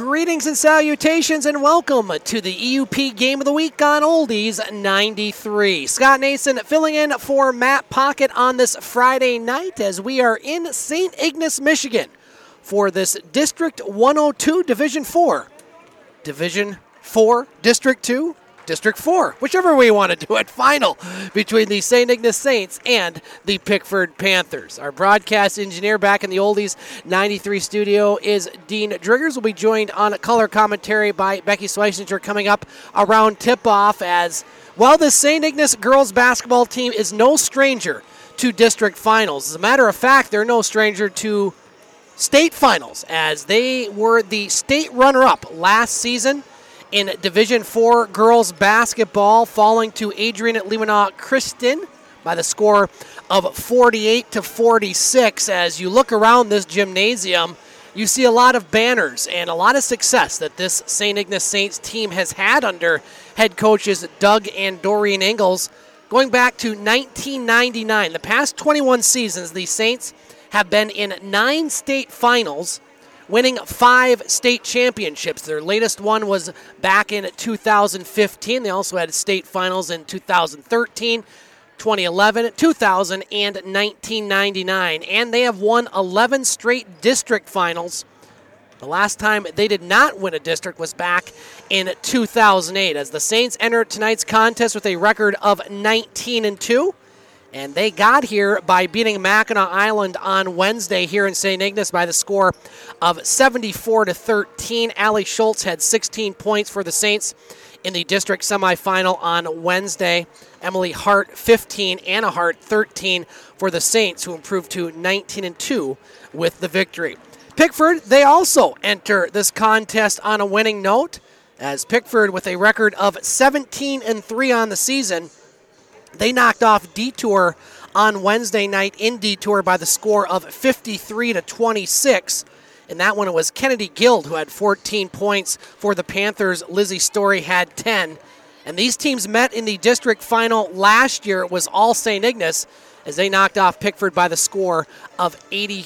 Greetings and salutations and welcome to the EUP Game of the Week on Oldies 93. Scott Nason filling in for Matt Pocket on this Friday night as we are in St. Ignace, Michigan for this District 102 Division 4. Division 4, District 2, District 4, whichever way you want to do it, final between the St. Ignace Saints and the Pickford Panthers. Our broadcast engineer back in the Oldies 93 studio is Dean Driggers. We'll be joined on color commentary by Becky Schweisinger coming up around tip-off as, well, the St. Ignace girls basketball team is no stranger to district finals. As a matter of fact, they're no stranger to state finals as they were the state runner-up last season in Division 4 girls basketball, falling to Adrian Leemanau-Christin by the score of 48-46. As you look around this gymnasium, you see a lot of banners and a lot of success that this St. Ignace Saints team has had under head coaches Doug and Dorian Ingalls going back to 1999. The past 21 seasons, the Saints have been in 9 state finals, winning 5 state championships. Their latest one was back in 2015. They also had state finals in 2013, 2011, 2000, and 1999. And they have won 11 straight district finals. The last time they did not win a district was back in 2008 as the Saints entered tonight's contest with a record of 19-2. And they got here by beating Mackinac Island on Wednesday here in St. Ignace by the score of 74-13. Allie Schultz had 16 points for the Saints in the district semifinal on Wednesday. Emily Hart, 15. Anna Hart, 13 for the Saints, who improved to 19-2 with the victory. Pickford, they also enter this contest on a winning note, as Pickford, with a record of 17-3 on the season, they knocked off Detour on Wednesday night in Detour by the score of 53-26. In that one, it was Kennedy Guild who had 14 points for the Panthers. Lizzie Story had 10. And these teams met in the district final last year. It was all St. Ignace as they knocked off Pickford by the score of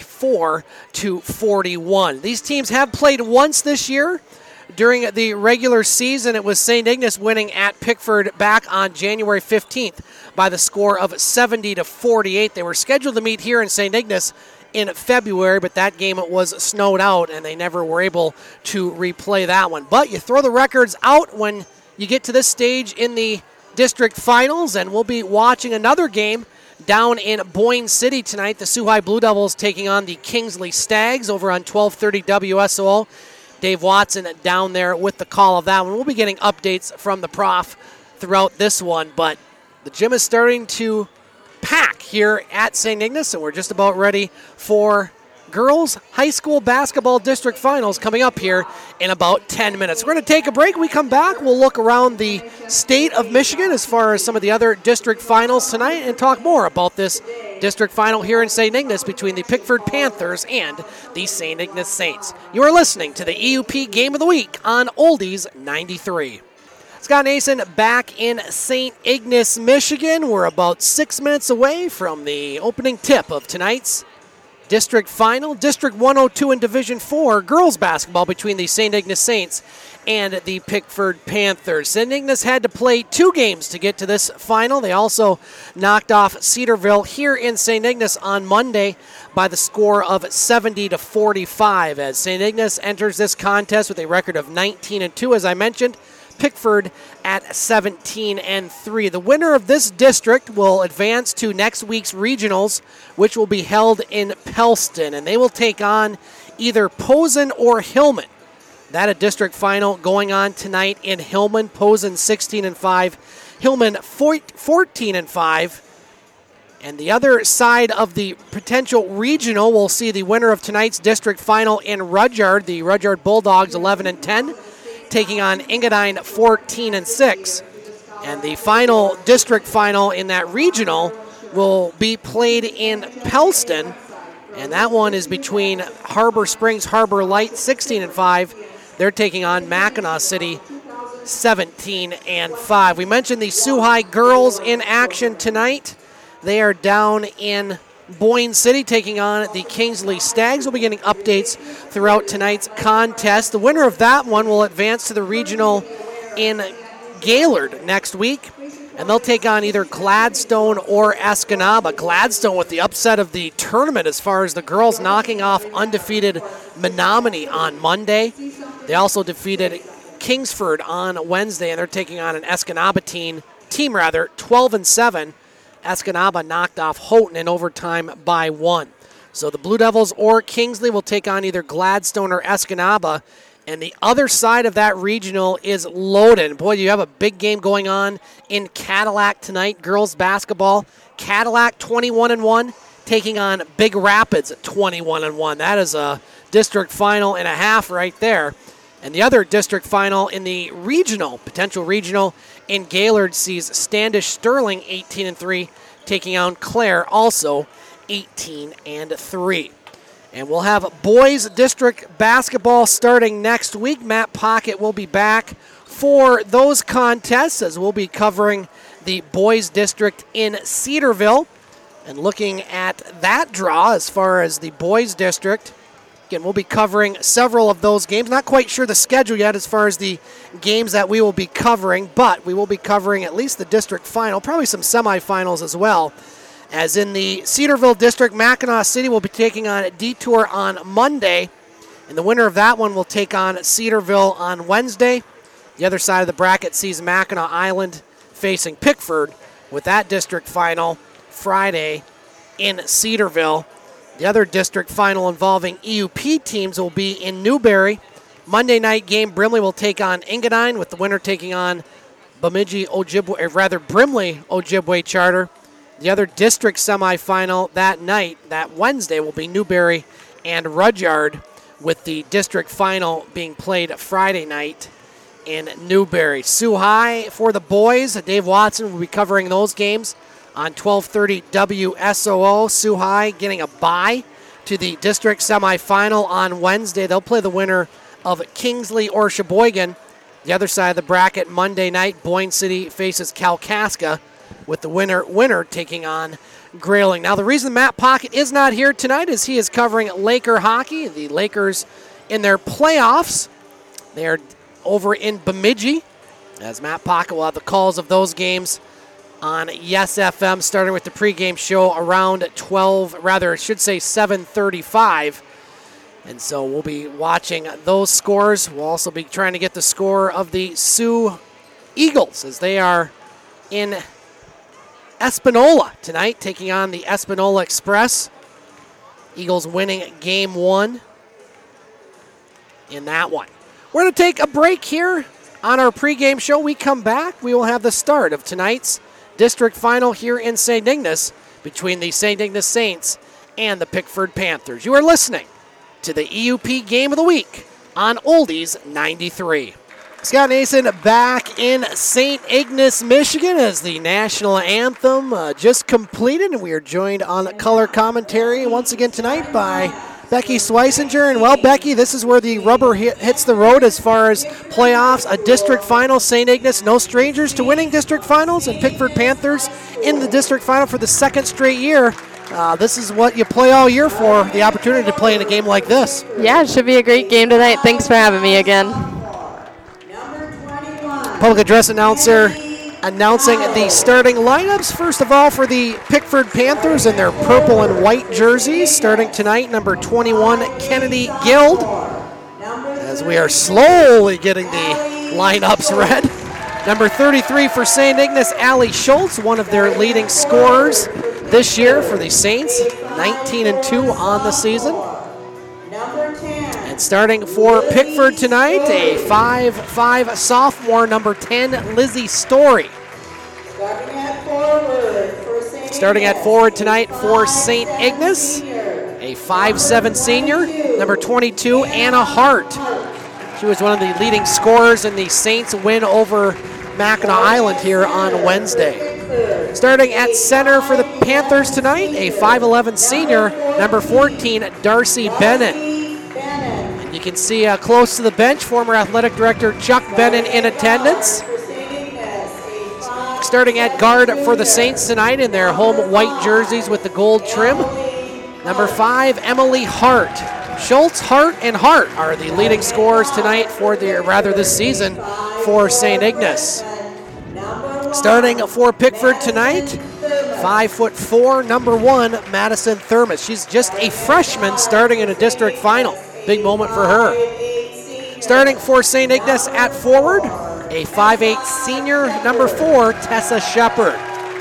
84-41. These teams have played once this year. During the regular season, it was St. Ignace winning at Pickford back on January 15th by the score of 70-48. They were scheduled to meet here in St. Ignace in February, but that game was snowed out, and they never were able to replay that one. But you throw the records out when you get to this stage in the district finals, and we'll be watching another game down in Boyne City tonight. The Soo High Blue Devils taking on the Kingsley Stags over on 1230 WSOL. Dave Watson down there with the call of that one. We'll be getting updates from the prof throughout this one, but the gym is starting to pack here at St. Ignace, and we're just about ready for girls high school basketball district finals coming up here in about 10 minutes. We're going to take a break. When we come back, we'll look around the state of Michigan as far as some of the other district finals tonight and talk more about this district final here in St. Ignace between the Pickford Panthers and the St. Ignace Saints. You are listening to the EUP Game of the Week on Oldies 93. Scott Nason back in St. Ignace, Michigan. We're about 6 minutes away from the opening tip of tonight's district final, District 102 in Division 4, girls basketball between the St. Ignace Saints and the Pickford Panthers. St. Ignace had to play 2 games to get to this final. They also knocked off Cedarville here in St. Ignace on Monday by the score of 70-45 as St. Ignace enters this contest with a record of 19-2, as I mentioned. Pickford at 17-3. The winner of this district will advance to next week's regionals, which will be held in Pellston, and they will take on either Posen or Hillman. That a district final going on tonight in Hillman. Posen 16-5, Hillman 14-5. And the other side of the potential regional, we'll see the winner of tonight's district final in Rudyard, the Rudyard Bulldogs 11-10. Taking on Engadine 14-6. And the final district final in that regional will be played in Pellston. And that one is between Harbor Springs, Harbor Light 16-5. They're taking on Mackinac City 17-5. We mentioned the Soo High girls in action tonight. They are down in Boyne City taking on the Kingsley Stags. We'll be getting updates throughout tonight's contest. The winner of that one will advance to the regional in Gaylord next week, and they'll take on either Gladstone or Escanaba. Gladstone with the upset of the tournament as far as the girls knocking off undefeated Menominee on Monday. They also defeated Kingsford on Wednesday, and they're taking on an Escanaba team 12-7. Escanaba knocked off Houghton in overtime by 1. So the Blue Devils or Kingsley will take on either Gladstone or Escanaba. And the other side of that regional is loaded. Boy, you have a big game going on in Cadillac tonight, girls basketball. Cadillac 21-1 taking on Big Rapids at 21-1. That is a district final and a half right there. And the other district final in the regional, potential regional in Gaylord sees Standish Sterling 18-3 taking on Clare also 18-3. And we'll have boys district basketball starting next week. Matt Pocket will be back for those contests as we'll be covering the boys district in Cedarville and looking at that draw as far as the boys district. Again, we'll be covering several of those games. Not quite sure the schedule yet as far as the games that we will be covering, but we will be covering at least the district final, probably some semifinals as well. As in the Cedarville district, Mackinac City will be taking on Detour on Monday, and the winner of that one will take on Cedarville on Wednesday. The other side of the bracket sees Mackinac Island facing Pickford with that district final Friday in Cedarville. The other district final involving EUP teams will be in Newberry. Monday night game, Brimley will take on Engadine, with the winner taking on Bemidji Ojibwe, or rather Brimley Ojibwe Charter. The other district semifinal that night, that Wednesday, will be Newberry and Rudyard, with the district final being played Friday night in Newberry. Sioux High for the boys. Dave Watson will be covering those games on 1230 WSOO. Sioux High getting a bye to the district semifinal on Wednesday. They'll play the winner of Kingsley or Sheboygan. The other side of the bracket, Monday night, Boyne City faces Kalkaska, with the winner taking on Grayling. Now, the reason Matt Pocket is not here tonight is he is covering Laker hockey. The Lakers in their playoffs. They are over in Bemidji, as Matt Pocket will have the calls of those games on Yes FM, starting with the pregame show around 7:35. And so we'll be watching those scores. We'll also be trying to get the score of the Sioux Eagles as they are in Espanola tonight, taking on the Espanola Express. Eagles winning game 1 in that one. We're going to take a break here on our pregame show. We come back, we will have the start of tonight's district final here in St. Ignace between the St. Ignace Saints and the Pickford Panthers. You are listening to the EUP Game of the Week on Oldies 93. Scott Nason back in St. Ignace, Michigan, as the national anthem just completed, and we are joined on color commentary once again tonight by Becky Swisinger. And, well, Becky, this is where the rubber hits the road as far as playoffs. A district final, St. Ignace, no strangers to winning district finals, and Pickford Panthers in the district final for the second straight year. This is what you play all year for, the opportunity to play in a game like this. Yeah, it should be a great game tonight. Thanks for having me again. Public address announcer announcing the starting lineups. First of all, for the Pickford Panthers in their purple and white jerseys, starting tonight, number 21, Kennedy Guild. As we are slowly getting the lineups read. Number 33 for St. Ignace, Allie Schultz, one of their leading scorers this year for the Saints, 19-2 on the season. And starting for Pickford tonight, a 5'5" sophomore, number 10, Lizzie Story. Starting at forward tonight for St. Ignace, a 5'7" senior, number 22, Anna Hart. She was one of the leading scorers in the Saints' win over Mackinac Island here on Wednesday. Starting at center for the Panthers tonight, a 5'11" senior, number 14, Darcy Bennett. And you can see close to the bench, former athletic director Chuck Bennett in attendance. Starting at guard for the Saints tonight in their home white jerseys with the gold trim, Number 5, Emily Hart. Schultz, Hart, and Hart are the leading scorers tonight this season for St. Ignace. Starting for Pickford tonight, 5'4", number 1, Madison Thermos. She's just a freshman starting in a district final. Big moment for her. Starting for St. Ignace at forward, a 5'8" senior, number 4, Tessa Shepard.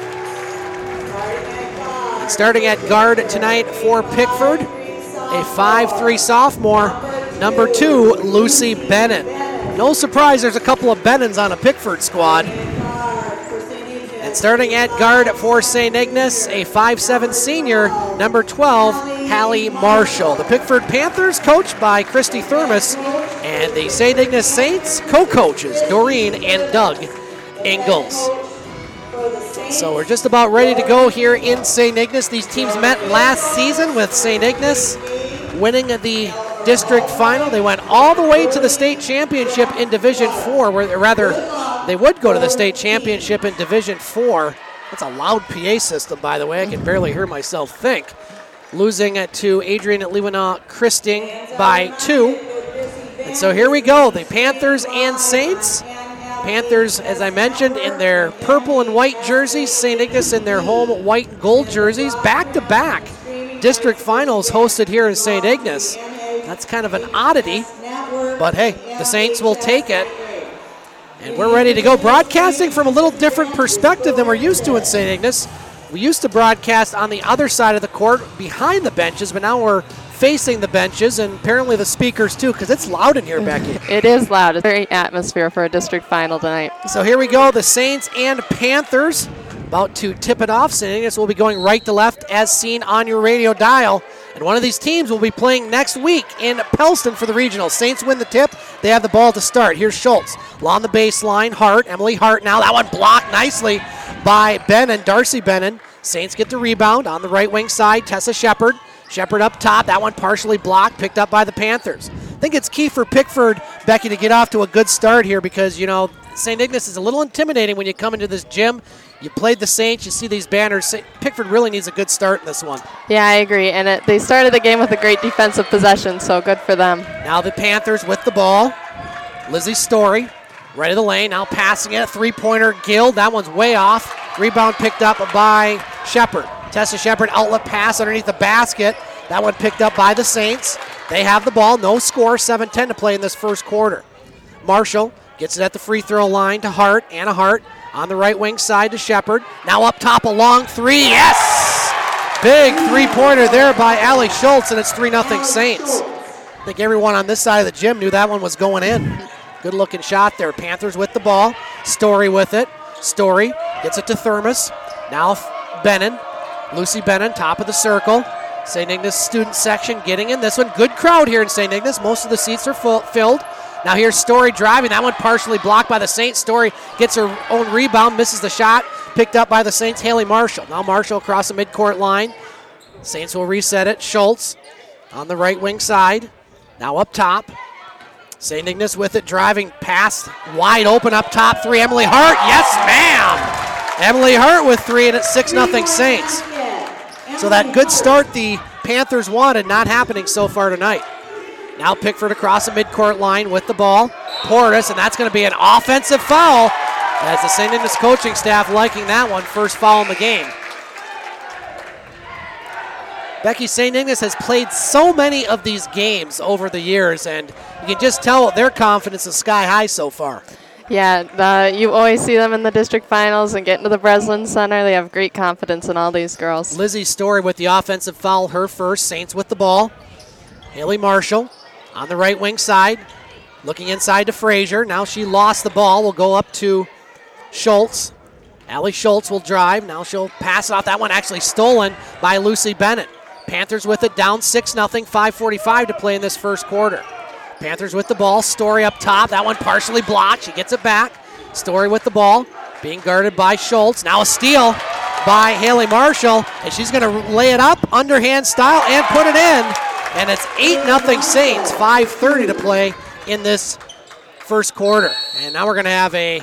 And starting at guard tonight for Pickford, a 5'3" sophomore, number 2, Lucy Bennett. No surprise, there's a couple of Bennons on a Pickford squad. And starting at guard for St. Ignace, a 5'7" senior, number 12, Hallie Marshall. The Pickford Panthers coached by Christy Thermos, and the St. Ignace Saints co-coaches Doreen and Doug Ingalls. So we're just about ready to go here in St. Ignace. These teams met last season with St. Ignace winning the district final. They went all the way to the state championship in Division 4, they would go to the state championship in Division 4. That's a loud PA system, by the way. I can barely hear myself think. Losing to Adrian Leewenaw Christing by 2. And so here we go, the Panthers and Saints. Panthers, as I mentioned, in their purple and white jerseys. St. Ignace in their home white and gold jerseys. Back-to-back district finals hosted here in St. Ignace. That's kind of an oddity, but hey, the Saints will take it. And we're ready to go. Broadcasting from a little different perspective than we're used to in St. Ignace. We used to broadcast on the other side of the court behind the benches, but now we're facing the benches and apparently the speakers too, because it's loud in here, Becky. It is loud. It's a great atmosphere for a district final tonight. So here we go, the Saints and Panthers about to tip it off. St. Ignace will be going right to left as seen on your radio dial. And one of these teams will be playing next week in Pellston for the regional. Saints win the tip. They have the ball to start. Here's Schultz. Along the baseline, Hart. Emily Hart now. That one blocked nicely by Bennon, Darcy Bennon. Saints get the rebound on the right wing side. Tessa Shepard. Shepard up top. That one partially blocked, picked up by the Panthers. I think it's key for Pickford, Becky, to get off to a good start here because, you know, St. Ignace is a little intimidating when you come into this gym. You played the Saints, you see these banners. Pickford really needs a good start in this one. Yeah, I agree. And they started the game with a great defensive possession, so good for them. Now the Panthers with the ball. Lizzie Story, right of the lane, now passing it. Three-pointer, Gill. That one's way off. Rebound picked up by Shepard. Tessa Shepard, outlet pass underneath the basket. That one picked up by the Saints. They have the ball. No score, 7-10 to play in this first quarter. Marshall gets it at the free throw line to Hart. Anna Hart on the right wing side to Shepard. Now up top, a long three. Yes! Big three-pointer there by Allie Schultz, and it's 3-0 Saints. I think everyone on this side of the gym knew that one was going in. Good looking shot there. Panthers with the ball. Story with it. Story gets it to Thermos. Now Bennon. Lucy Bennon, top of the circle. St. Ignace student section getting in this one. Good crowd here in St. Ignace. Most of the seats are filled. Now here's Story driving. That one partially blocked by the Saints. Story gets her own rebound, misses the shot. Picked up by the Saints, Haley Marshall. Now Marshall across the midcourt line. Saints will reset it. Schultz on the right wing side. Now up top. St. Ignace with it, driving past, wide open up top three. Emily Hart, yes ma'am! Emily Hart with three, and it's 6-0 Saints. So that good start the Panthers wanted, not happening so far tonight. Now Pickford across the midcourt line with the ball. Portis, and that's going to be an offensive foul as the St. Ignace coaching staff liking that one. First foul in the game. Becky, St. Ignace has played so many of these games over the years, and you can just tell their confidence is sky high so far. Yeah, you always see them in the district finals and get into the Breslin Center. They have great confidence in all these girls. Lizzie Story with the offensive foul, her first. Saints with the ball. Haley Marshall on the right wing side, looking inside to Frazier. Now she lost the ball. Will go up to Schultz. Allie Schultz will drive. Now she'll pass it off. That one actually stolen by Lucy Bennett. Panthers with it, down 6-0, 5:45 to play in this first quarter. Panthers with the ball. Story up top. That one partially blocked. She gets it back. Story with the ball, being guarded by Schultz. Now a steal by Haley Marshall, and she's going to lay it up, underhand style, and put it in. And it's 8-0 Saints, 5:30 to play in this first quarter. And now we're going to have a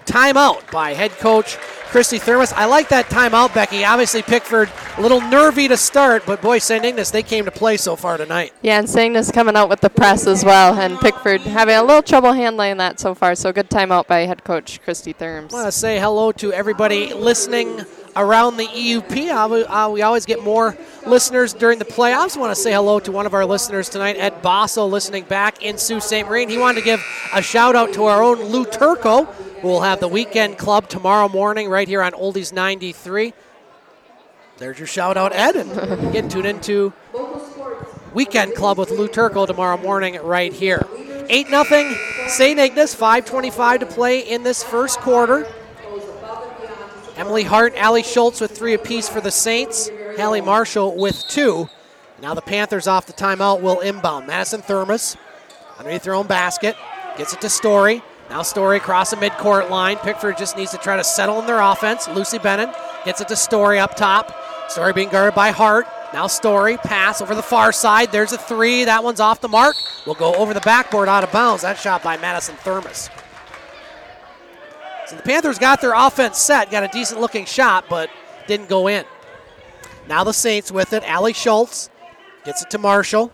timeout by head coach Christy Thermos. I like that timeout, Becky. Obviously, Pickford a little nervy to start, but boy, St. Ignace, they came to play so far tonight. Yeah, and St. Ignace coming out with the press as well, and Pickford having a little trouble handling that so far. So good timeout by head coach Christy Therms. I want to say hello to everybody listening around the EUP. We always get more listeners during the playoffs. I want to say hello to one of our listeners tonight, Ed Basso, listening back in Sault Ste. Marie. He wanted to give a shout out to our own Lou Turco, who will have the weekend club tomorrow morning right here on Oldies 93. There's your shout out, Ed, and get tuned into weekend club with Lou Turco tomorrow morning right here. 8-0 St. Ignace, 5:25 to play in this first quarter. Emily Hart and Allie Schultz with 3 apiece for the Saints. Hallie Marshall with 2. Now the Panthers off the timeout will inbound. Madison Thermos underneath their own basket. Gets it to Story. Now Story across the midcourt line. Pickford just needs to try to settle in their offense. Lucy Bennett gets it to Story up top. Story being guarded by Hart. Now Story, pass over the far side. There's a 3. That one's off the mark. Will go over the backboard out of bounds. That shot by Madison Thermos. So the Panthers got their offense set, got a decent looking shot, but didn't go in. Now the Saints with it. Allie Schultz gets it to Marshall.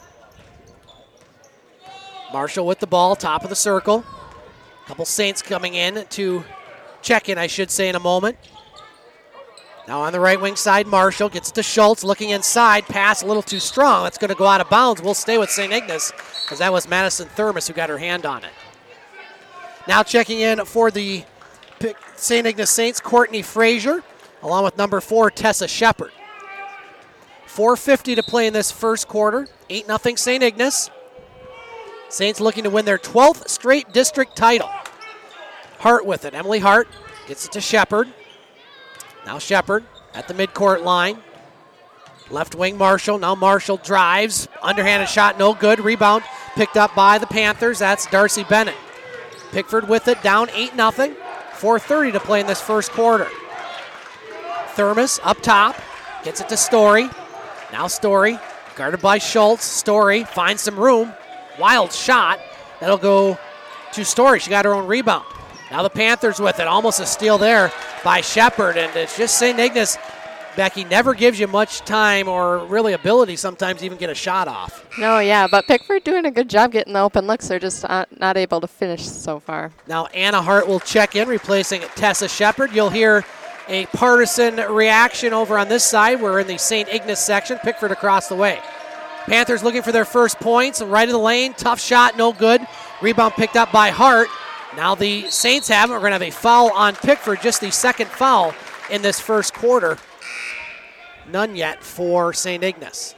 Marshall with the ball, top of the circle. A couple Saints coming in to check in, I should say, in a moment. Now on the right wing side, Marshall gets it to Schultz, looking inside, pass a little too strong. That's going to go out of bounds. We'll stay with St. Ignace, because that was Madison Thermos who got her hand on it. Now checking in for the St. Ignace Saints, Courtney Frazier, along with number 4, Tessa Shepard. 4:50 to play in this first quarter. 8-0 St. Ignace. Saints looking to win their 12th straight district title. Hart with it. Emily Hart gets it to Shepard. Now Shepard at the midcourt line. Left wing Marshall. Now Marshall drives. Underhanded shot, no good. Rebound picked up by the Panthers. That's Darcy Bennett. Pickford with it, down 8-0. 4:30 to play in this first quarter. Thermos up top. Gets it to Story. Now Story, guarded by Schultz. Story finds some room. Wild shot. That'll go to Story. She got her own rebound. Now the Panthers with it. Almost a steal there by Shepard. And it's just St. Ignace, Becky, never gives you much time or really ability sometimes to even get a shot off. No, yeah, but Pickford doing a good job getting the open looks. They're just not able to finish so far. Now Anna Hart will check in, replacing Tessa Shepard. You'll hear a partisan reaction over on this side. We're in the St. Ignace section. Pickford across the way. Panthers looking for their first points. Right of the lane. Tough shot, no good. Rebound picked up by Hart. Now the Saints have it. We're going to have a foul on Pickford, just the second foul in this first quarter. None yet for St. Ignace.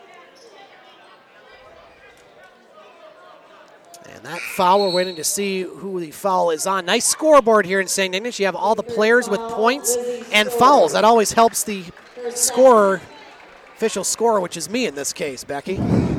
And that foul, we're waiting to see who the foul is on. Nice scoreboard here in St. Ignace. You have all the players with points and fouls. That always helps the scorer, official scorer, which is me in this case, Becky.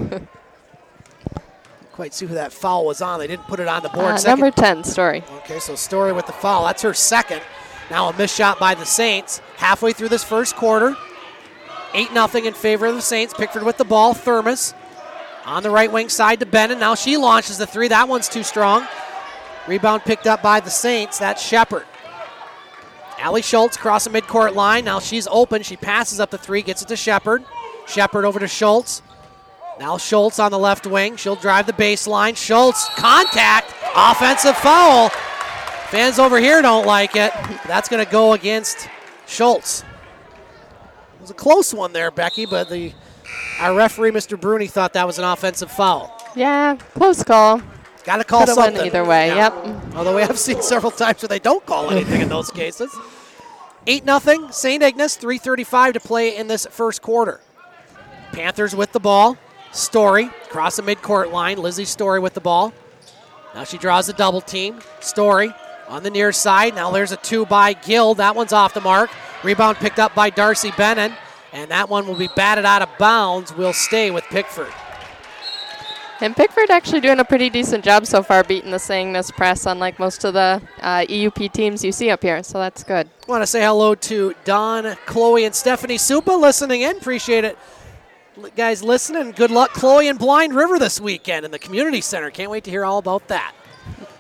Quite see who that foul was on. They didn't put it on the board. Number 10, Story. Okay, so Story with the foul. That's her second. Now a missed shot by the Saints. Halfway through this first quarter. 8-0 in favor of the Saints. Pickford with the ball. Thermos on the right wing side to Bennett. Now she launches the 3. That one's too strong. Rebound picked up by the Saints. That's Shepard. Allie Schultz across the midcourt line. Now she's open. She passes up the 3. Gets it to Shepard. Shepard over to Schultz. Now Schultz on the left wing. She'll drive the baseline. Schultz, contact, offensive foul. Fans over here don't like it. That's going to go against Schultz. It was a close one there, Becky, but our referee, Mr. Bruni, thought that was an offensive foul. Yeah, close call. Got to call Could've something. went either way, Yeah. yep. Although we have seen several times where they don't call anything in those cases. 8-0, St. Ignace, 3:35 to play in this first quarter. Panthers with the ball. Story across the midcourt line. Lizzie Story with the ball. Now she draws a double team. Story on the near side. Now there's a 2 by Gill. That one's off the mark. Rebound picked up by Darcy Bennett. And that one will be batted out of bounds. We'll stay with Pickford. And Pickford actually doing a pretty decent job so far beating the St. Ignace press, unlike most of the EUP teams you see up here. So that's good. I want to say hello to Don, Chloe, and Stephanie Supa listening in. Appreciate it. Guys listening, good luck, Chloe, and Blind River this weekend in the community center. Can't wait to hear all about that.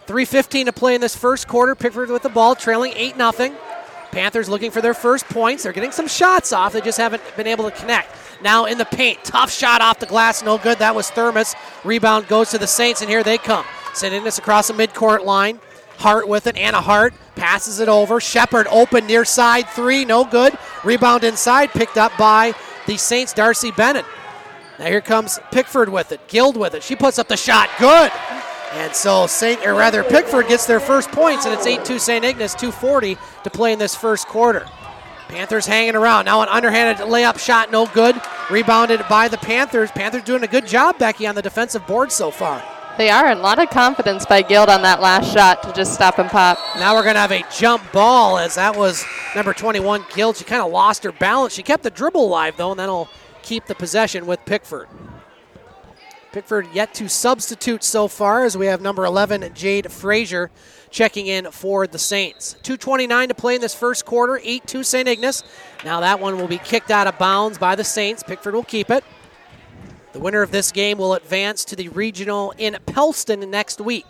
3:15 to play in this first quarter. Pickford with the ball, trailing 8-0. Panthers looking for their first points. They're getting some shots off. They just haven't been able to connect. Now in the paint. Tough shot off the glass. No good. That was Thermos. Rebound goes to the Saints, and here they come. St. Ignace across the midcourt line. Hart with it. Anna Hart passes it over. Shepard open near side three. No good. Rebound inside. Picked up by the Saints' Darcy Bennett. Now here comes Pickford with it. Guild with it. She puts up the shot. Good. And so Pickford gets their first points, and it's 8-2 St. Ignace, 2:40 to play in this first quarter. Panthers hanging around. Now an underhanded layup shot, no good. Rebounded by the Panthers. Panthers doing a good job, Becky, on the defensive board so far. They are. A lot of confidence by Guild on that last shot to just stop and pop. Now we're going to have a jump ball, as that was number 21, Guild. She kind of lost her balance. She kept the dribble alive, though, and that'll keep the possession with Pickford. Pickford yet to substitute so far, as we have number 11, Jade Frazier, checking in for the Saints. 2:29 to play in this first quarter, 8-2 St. Ignace. Now that one will be kicked out of bounds by the Saints. Pickford will keep it. The winner of this game will advance to the regional in Pellston next week.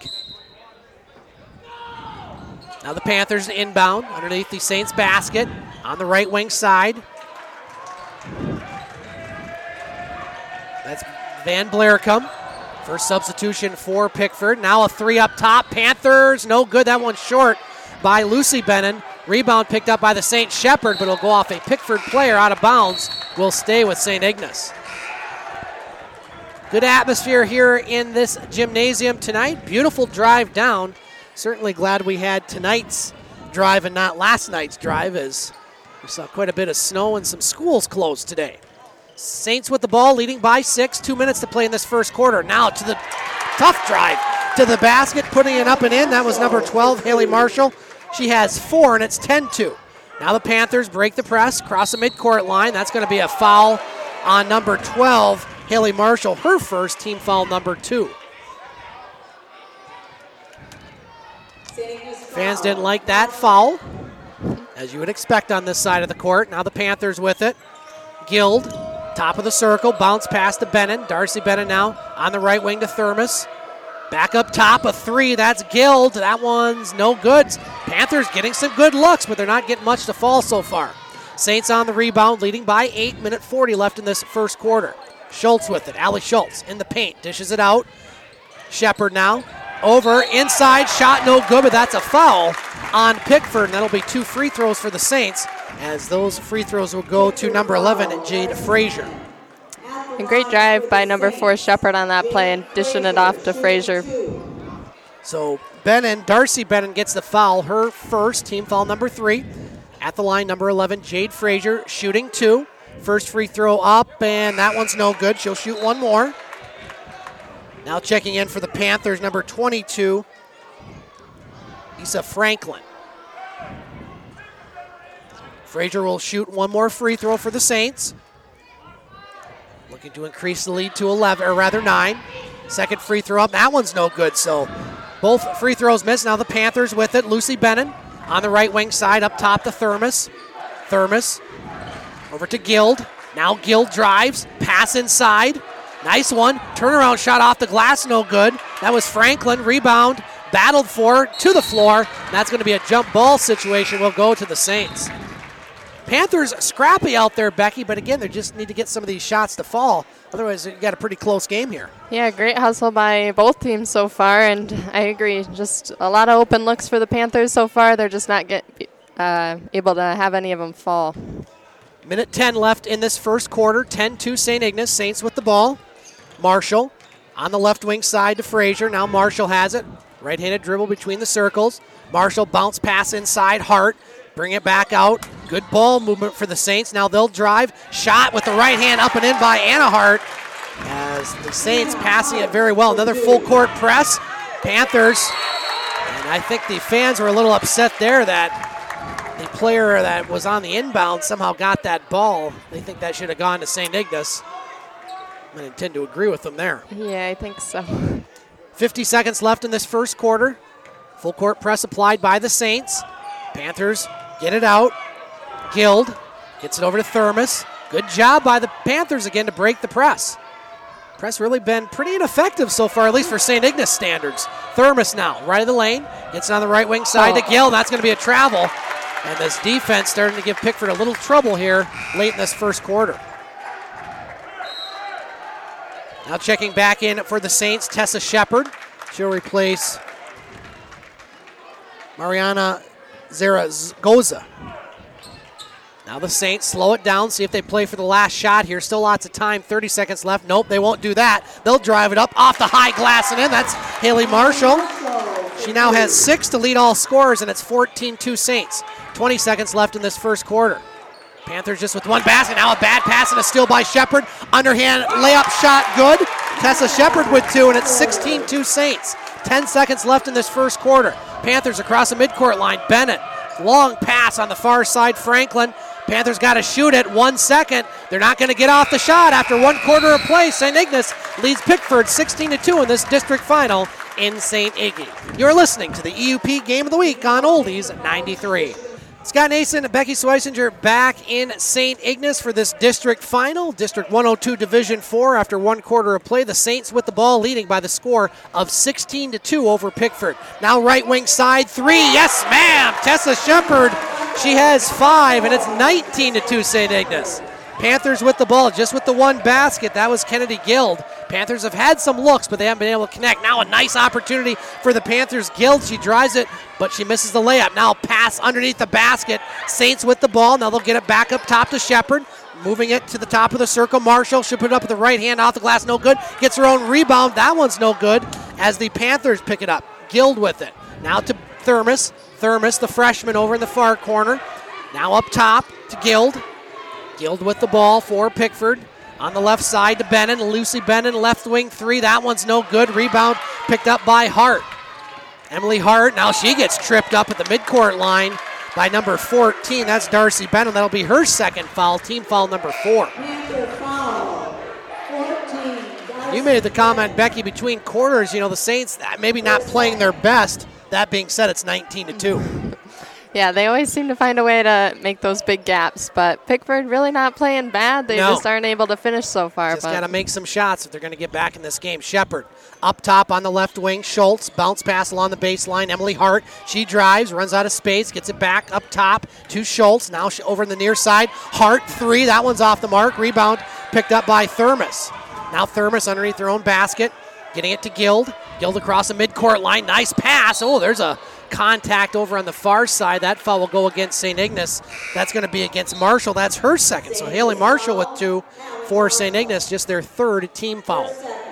Now the Panthers inbound underneath the Saints basket on the right wing side. That's Van Blaricum. First substitution for Pickford. Now a three up top. Panthers, no good. That one's short by Lucy Bennon. Rebound picked up by the Saints Shepard, but it'll go off a Pickford player out of bounds. Will stay with St. Ignace. Good atmosphere here in this gymnasium tonight. Beautiful drive down. Certainly glad we had tonight's drive and not last night's drive, as we saw quite a bit of snow and some schools closed today. Saints with the ball, leading by 6. 2 minutes to play in this first quarter. Now to the tough drive to the basket, putting it up and in. That was number 12, Haley Marshall. She has 4, and it's 10-2. Now the Panthers break the press, cross the midcourt line. That's going to be a foul on number 12, Haley Marshall, her first, team foul number 2. Fans didn't like that foul, as you would expect on this side of the court. Now the Panthers with it. Guild, top of the circle, bounce pass to Bennon. Darcy Bennon now on the right wing to Thermos. Back up top, a three, that's Guild. That one's no good. Panthers getting some good looks, but they're not getting much to fall so far. Saints on the rebound, leading by 8, minute 40 left in this first quarter. Schultz with it, Allie Schultz in the paint, dishes it out. Shepard now, over, inside, shot no good, but that's a foul on Pickford, and that'll be 2 free throws for the Saints, as those free throws will go to number 11, Jade Frazier. A great drive by number 4, Shepard, on that play and dishing it off to Frazier. So Darcy Bennon gets the foul, her first, team foul number 3. At the line, number 11, Jade Frazier, shooting 2. First free throw up, and that one's no good. She'll shoot one more. Now checking in for the Panthers, number 22, Issa Franklin. Frazier will shoot one more free throw for the Saints. Looking to increase the lead to 11, or rather 9. Second free throw up, that one's no good, so both free throws missed. Now the Panthers with it, Lucy Bennon on the right wing side, up top to Thermos. Thermos over to Guild. Now Guild drives, pass inside. Nice one. Turnaround shot off the glass, no good. That was Franklin. Rebound, battled for, to the floor. That's going to be a jump ball situation. Will go to the Saints. Panthers scrappy out there, Becky, but again, they just need to get some of these shots to fall. Otherwise, you got a pretty close game here. Yeah, great hustle by both teams so far, and I agree. Just a lot of open looks for the Panthers so far. They're just not able to have any of them fall. Minute 10 left in this first quarter. 10-2 St. Ignace. Saints with the ball. Marshall on the left wing side to Frazier. Now Marshall has it. Right-handed dribble between the circles. Marshall bounce pass inside. Hart. Bring it back out. Good ball movement for the Saints. Now they'll drive. Shot with the right hand up and in by Anna Hart. As the Saints passing it very well. Another full court press. Panthers. And I think the fans were a little upset there that the player that was on the inbound somehow got that ball. They think that should have gone to St. Ignace. I intend to agree with them there. Yeah, I think so. 50 seconds left in this first quarter. Full court press applied by the Saints. Panthers get it out. Guild gets it over to Thermos. Good job by the Panthers again to break the press. Press really been pretty ineffective so far, at least for St. Ignace standards. Thermos now, right of the lane, gets on the right wing side to Gill. That's going to be a travel. And this defense starting to give Pickford a little trouble here late in this first quarter. Now checking back in for the Saints, Tessa Shepard. She'll replace Mariana Zaragoza. Now the Saints slow it down, see if they play for the last shot here. Still lots of time, 30 seconds left. Nope, they won't do that. They'll drive it up off the high glass and in. That's Haley Marshall. She now has 6 to lead all scorers, and it's 14-2 Saints. 20 seconds left in this first quarter. Panthers just with one basket. Now a bad pass and a steal by Shepard. Underhand layup shot good. Tessa Shepard with 2, and it's 16-2 Saints. 10 seconds left in this first quarter. Panthers across the midcourt line. Bennett, long pass on the far side. Franklin. Panthers got to shoot it. 1 second. They're not going to get off the shot after 1 quarter of play. St. Ignace leads Pickford 16-2 in this district final in St. Iggy. You're listening to the EUP Game of the Week on Oldies 93. Scott Nason and Becky Swisinger back in St. Ignace for this district final. District 102 Division 4 after 1 quarter of play. The Saints with the ball leading by the score of 16-2 over Pickford. Now right wing side 3. Yes, ma'am. Tessa Shepard. She has 5, and it's 19-2 St. Ignace. Panthers with the ball, just with the one basket. That was Kennedy Guild. Panthers have had some looks, but they haven't been able to connect. Now a nice opportunity for the Panthers. Guild, she drives it, but she misses the layup. Now pass underneath the basket. Saints with the ball. Now they'll get it back up top to Shepard. Moving it to the top of the circle. Marshall should put it up with the right hand off the glass. No good. Gets her own rebound. That one's no good as the Panthers pick it up. Guild with it. Now to Thermos. Thermos, the freshman, over in the far corner. Now up top to Guild. Guild with the ball for Pickford. On the left side to Bennon. Lucy Bennon, left wing 3. That one's no good. Rebound picked up by Hart. Emily Hart, now she gets tripped up at the midcourt line by number 14. That's Darcy Bennon. That'll be her second foul, team foul number 4. You made the comment, Becky, between quarters, the Saints maybe not playing their best. That being said, it's 19-2. Yeah, they always seem to find a way to make those big gaps, but Pickford really not playing bad. They just aren't able to finish so far. Just got to make some shots if they're going to get back in this game. Shepard up top on the left wing. Schultz, bounce pass along the baseline. Emily Hart, she drives, runs out of space, gets it back up top to Schultz. Now over in the near side. Hart, 3. That one's off the mark. Rebound picked up by Thermos. Now Thermos underneath their own basket, getting it to Guild. Guild across the midcourt line. Nice pass. Oh, there's a contact over on the far side. That foul will go against St. Ignace. That's going to be against Marshall. That's her second. So Haley Marshall with 2 for St. Ignace, just their 3rd team foul.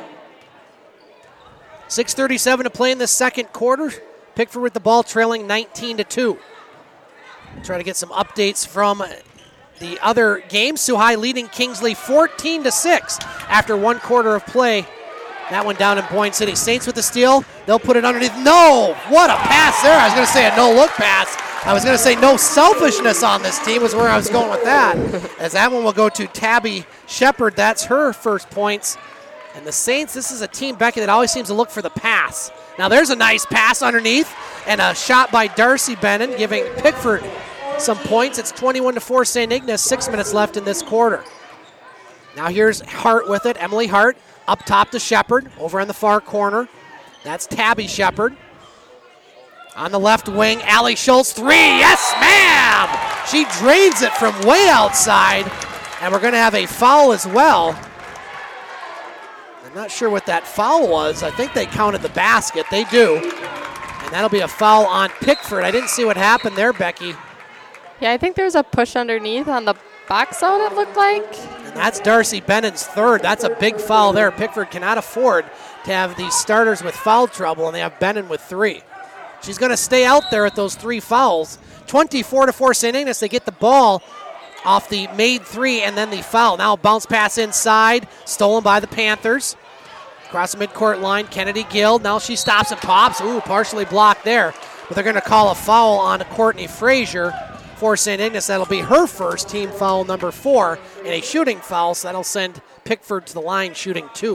6:37 to play in the second quarter. Pickford with the ball trailing 19-2. Try to get some updates from the other games. Sioux High leading Kingsley 14-6 after 1 quarter of play. That one down in Boyne City. Saints with the steal. They'll put it underneath. No! What a pass there. I was going to say a no-look pass. I was going to say no selfishness on this team was where I was going with that. As that one will go to Tabby Shepard. That's her first points. And the Saints, this is a team, Becky, that always seems to look for the pass. Now there's a nice pass underneath and a shot by Darcy Bennon giving Pickford some points. It's 21-4 St. Ignace. 6 minutes left in this quarter. Now here's Hart with it. Emily Hart. Up top to Shepard, over in the far corner. That's Tabby Shepard. On the left wing, Allie Schultz, 3. Yes, ma'am! She drains it from way outside, and we're going to have a foul as well. I'm not sure what that foul was. I think they counted the basket. They do. And that'll be a foul on Pickford. I didn't see what happened there, Becky. Yeah, I think there's a push underneath on the box out, it looked like. And that's Darcy Bennon's 3rd. That's a big foul there. Pickford cannot afford to have these starters with foul trouble, and they have Bennon with 3. She's going to stay out there at those 3 fouls. 24-4 St. Ignace. They get the ball off the made 3 and then the foul. Now bounce pass inside, stolen by the Panthers. Across the midcourt line, Kennedy Guild. Now she stops and pops. Ooh, partially blocked there. But they're going to call a foul on Courtney Frazier for St. Ignace. That'll be her first, team foul number 4, and a shooting foul, so that'll send Pickford to the line shooting 2.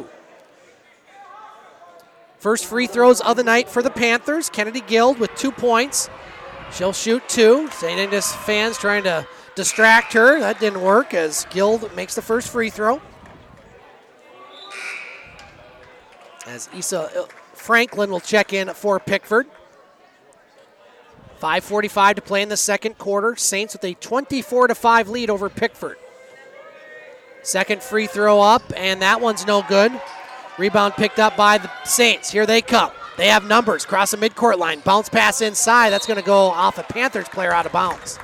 First free throws of the night for the Panthers. Kennedy Guild with 2 points. She'll shoot 2. St. Ignace fans trying to distract her. That didn't work as Guild makes the first free throw. as Issa Franklin will check in for Pickford. 5:45 to play in the second quarter. Saints with a 24-5 lead over Pickford. Second free throw up, and that one's no good. Rebound picked up by the Saints. Here they come. They have numbers. Cross the midcourt line. Bounce pass inside. That's going to go off a Panthers player out of bounds.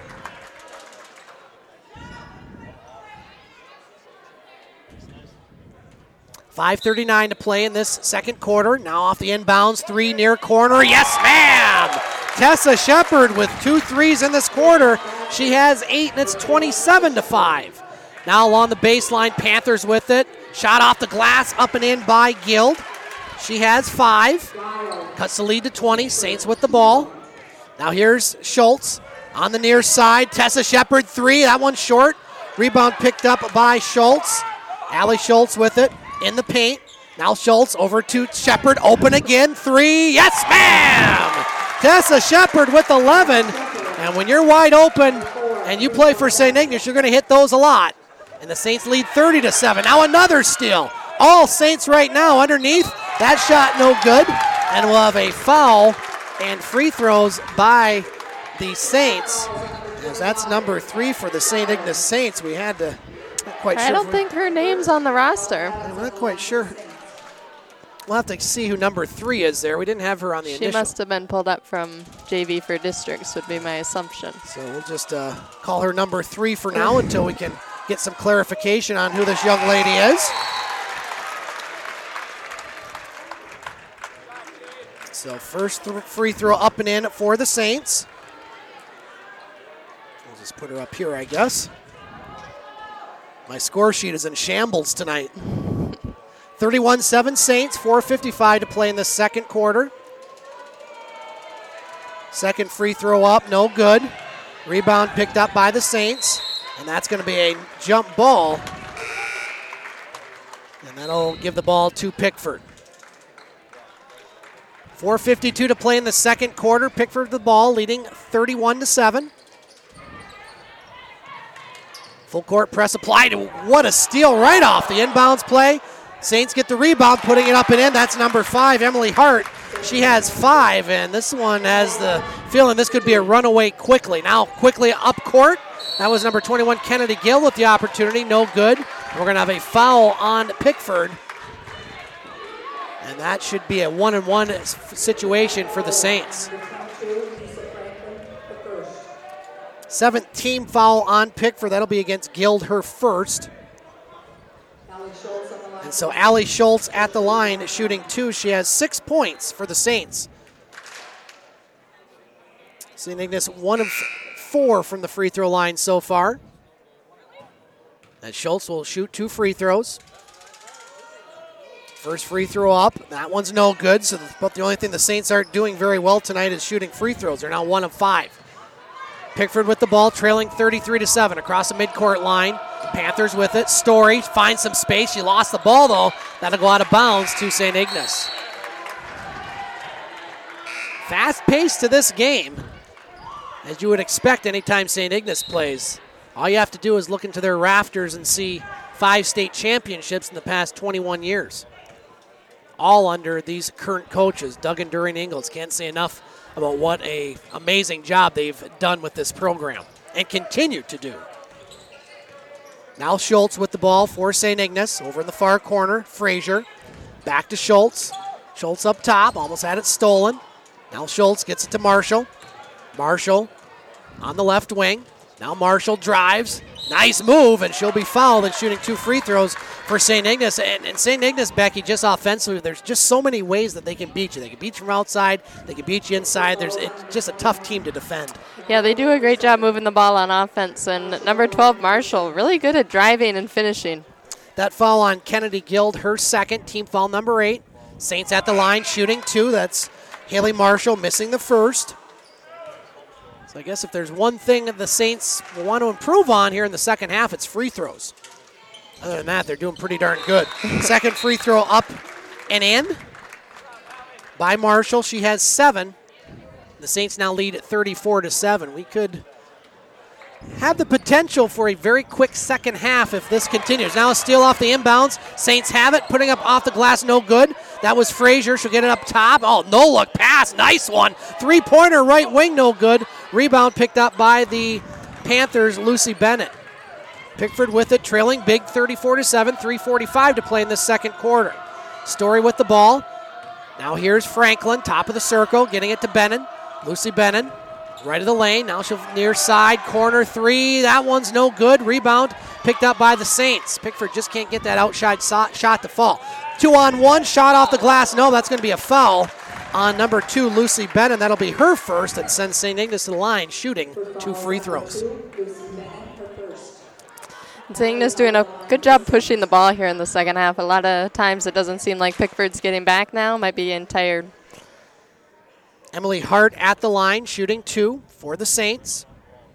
.5:39 to play in this second quarter. Now off the inbounds. Three near corner. Yes, ma'am! Tessa Shepard with 2 threes in this quarter. She has 8, and it's 27-5. Now along the baseline, Panthers with it. Shot off the glass, up and in by Guild. She has 5. Cuts the lead to 20. Saints with the ball. Now here's Schultz on the near side. Tessa Shepard, 3. That one's short. Rebound picked up by Schultz. Allie Schultz with it in the paint. Now Schultz over to Shepard. Open again. 3. Yes, ma'am! Tessa Shepard with 11. And when you're wide open and you play for St. Ignace, you're going to hit those a lot. And the Saints lead 30-7. Now another steal. All Saints right now underneath. That shot no good. And we'll have a foul and free throws by the Saints. As that's number 3 for the St. Ignace Saints. We had to, not quite sure. I don't think her name's on the roster. I'm not quite sure. We'll have to see who number 3 is there. We didn't have her on the initial. She must have been pulled up from JV for districts would be my assumption. So we'll just call her number 3 for now until we can get some clarification on who this young lady is. So first free throw up and in for the Saints. We'll just put her up here, I guess. My score sheet is in shambles tonight. 31-7 Saints, 4:55 to play in the second quarter. Second free throw up, no good. Rebound picked up by the Saints, and that's going to be a jump ball. And that'll give the ball to Pickford. 4:52 to play in the second quarter. Pickford the ball, leading 31-7. Full court press applied. What a steal right off the inbounds play. Saints get the rebound, putting it up and in. That's number 5, Emily Hart. She has 5, and this one has the feeling this could be a runaway quickly. Now quickly up court. That was number 21, Kennedy Gill with the opportunity. No good. We're going to have a foul on Pickford. And that should be a 1-and-1 situation for the Saints. 7th team foul on Pickford. That'll be against Guild, her first. And so Allie Schultz at the line shooting 2. She has 6 points for the Saints. St. Ignace 1 of 4 from the free throw line so far. And Schultz will shoot 2 free throws. First free throw up. That one's no good. So but the only thing the Saints aren't doing very well tonight is shooting free throws. They're now 1 of 5. Pickford with the ball, trailing 33-7 across the midcourt line. Panthers with it. Story finds some space. She lost the ball, though. That'll go out of bounds to St. Ignace. Fast pace to this game, as you would expect anytime St. Ignace plays. All you have to do is look into their rafters and see 5 state championships in the past 21 years. All under these current coaches, Doug and During Ingles. Can't say enough about what an amazing job they've done with this program and continue to do. Now Schultz with the ball for St. Ignace. Over in the far corner, Frazier. Back to Schultz. Schultz up top, almost had it stolen. Now Schultz gets it to Marshall. Marshall on the left wing. Now Marshall drives. Nice move, and she'll be fouled and shooting 2 free throws for St. Ignace. And St. Ignace, Becky, just offensively, there's just so many ways that they can beat you. They can beat you from outside. They can beat you inside. It's just a tough team to defend. Yeah, they do a great job moving the ball on offense. And number 12, Marshall, really good at driving and finishing. That foul on Kennedy Guild, her second, team foul number 8. Saints at the line, shooting 2. That's Haley Marshall missing the first. So I guess if there's one thing that the Saints will want to improve on here in the second half, it's free throws. Other than that, they're doing pretty darn good. Second free throw up and in by Marshall. She has 7. The Saints now lead at 34-7. We could have the potential for a very quick second half if this continues. Now a steal off the inbounds. Saints have it, putting up off the glass, no good. That was Frazier. She'll get it up top. Oh, no look pass. Nice one. Three-pointer right wing, no good. Rebound picked up by the Panthers, Lucy Bennett. Pickford with it, trailing big 34-7, 3:45 to play in this second quarter. Story with the ball. Now here's Franklin, top of the circle, getting it to Bennon. Lucy Bennon, right of the lane. Now she'll near side, corner three. That one's no good. Rebound picked up by the Saints. Pickford just can't get that outside shot to fall. 2-on-1, shot off the glass. No, that's going to be a foul on number 2, Lucy Bennon. That'll be her first and sends St. Ignace to the line, shooting 2 free throws. St. Ignace doing a good job pushing the ball here in the second half. A lot of times it doesn't seem like Pickford's getting back now. Might be getting tired. Emily Hart at the line, shooting 2 for the Saints.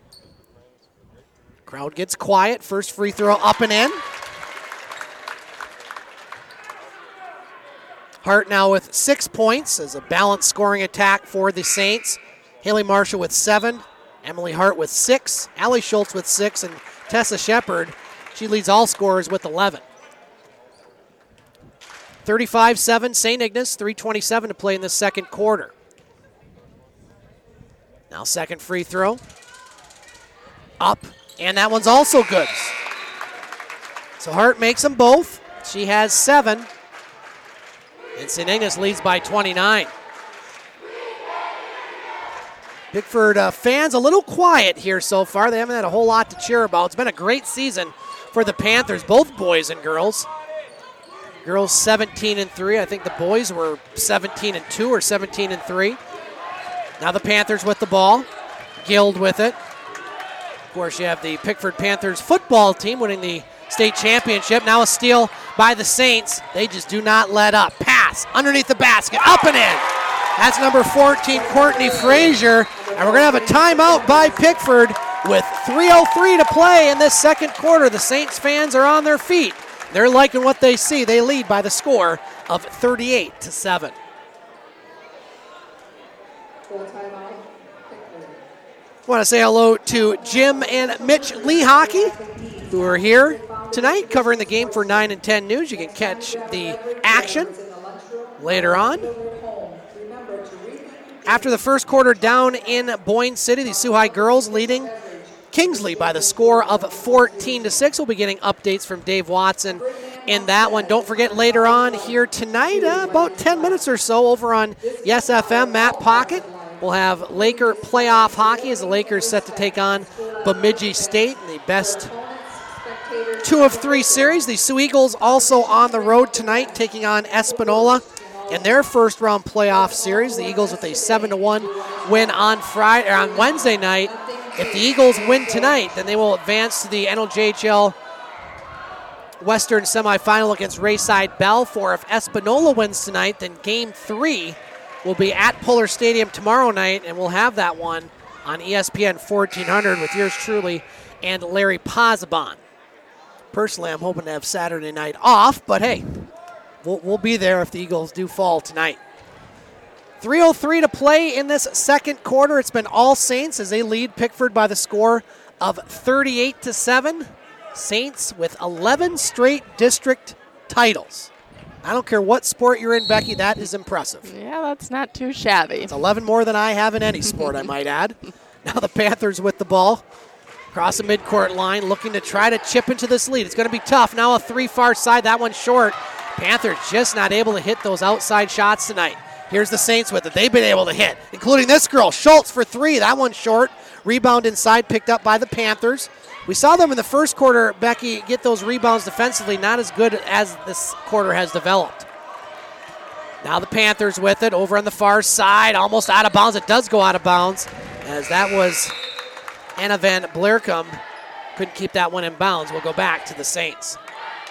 Crowd gets quiet. First free throw up and in. Hart now with 6 points as a balanced scoring attack for the Saints. Haley Marshall with 7. Emily Hart with 6. Allie Schultz with 6. And Tessa Shepard, she leads all scorers with 11. 35-7 St. Ignace, 3:27 to play in the second quarter. Now second free throw. Up, and that one's also good. So Hart makes them both. She has 7. And St. Ignace leads by 29. Pickford fans a little quiet here so far. They haven't had a whole lot to cheer about. It's been a great season for the Panthers, both boys and girls. Girls 17-3. I think the boys were 17-2 or 17-3. Now the Panthers with the ball. Guild with it. Of course, you have the Pickford Panthers football team winning the state championship. Now a steal by the Saints. They just do not let up. Pass underneath the basket. Up and in. That's number 14, Courtney Frazier. And we're going to have a timeout by Pickford with 3:03 to play in this second quarter. The Saints fans are on their feet. They're liking what they see. They lead by the score of 38-7. I want to say hello to Jim and Mitch Lee Hockey, who are here tonight covering the game for 9 and 10 News. You can catch the action later on. After the first quarter down in Boyne City, the Sioux High girls leading Kingsley by the score of 14-6. We'll be getting updates from Dave Watson in that one. Don't forget later on here tonight, about 10 minutes or so over on Yes FM, Matt Pocket. We'll have Laker playoff hockey as the Lakers set to take on Bemidji State in the best 2 of 3 series. The Sioux Eagles also on the road tonight taking on Espanola in their first round playoff series. The Eagles with a 7-1 win on Wednesday night. If the Eagles win tonight, then they will advance to the NOJHL Western semifinal against Rayside Balfour. If Espanola wins tonight, then Game 3 will be at Puller Stadium tomorrow night, and we'll have that one on ESPN 1400 with yours truly and Larry Pozzebon. Personally, I'm hoping to have Saturday night off, but hey, we'll be there if the Eagles do fall tonight. 3:03 to play in this second quarter. It's been all Saints as they lead Pickford by the score of 38-7. Saints with 11 straight district titles. I don't care what sport you're in, Becky, that is impressive. Yeah, that's not too shabby. It's 11 more than I have in any sport, I might add. Now the Panthers with the ball. Across the midcourt line, looking to try to chip into this lead. It's going to be tough. Now a 3 far side, that one short. Panthers just not able to hit those outside shots tonight. Here's the Saints with it. They've been able to hit, including this girl, Schultz for 3. That one short. Rebound inside, picked up by the Panthers. We saw them in the first quarter, Becky, get those rebounds defensively, not as good as this quarter has developed. Now the Panthers with it over on the far side, almost out of bounds. It does go out of bounds, as that was Anna Van Blerkum. Couldn't keep that one in bounds. We'll go back to the Saints.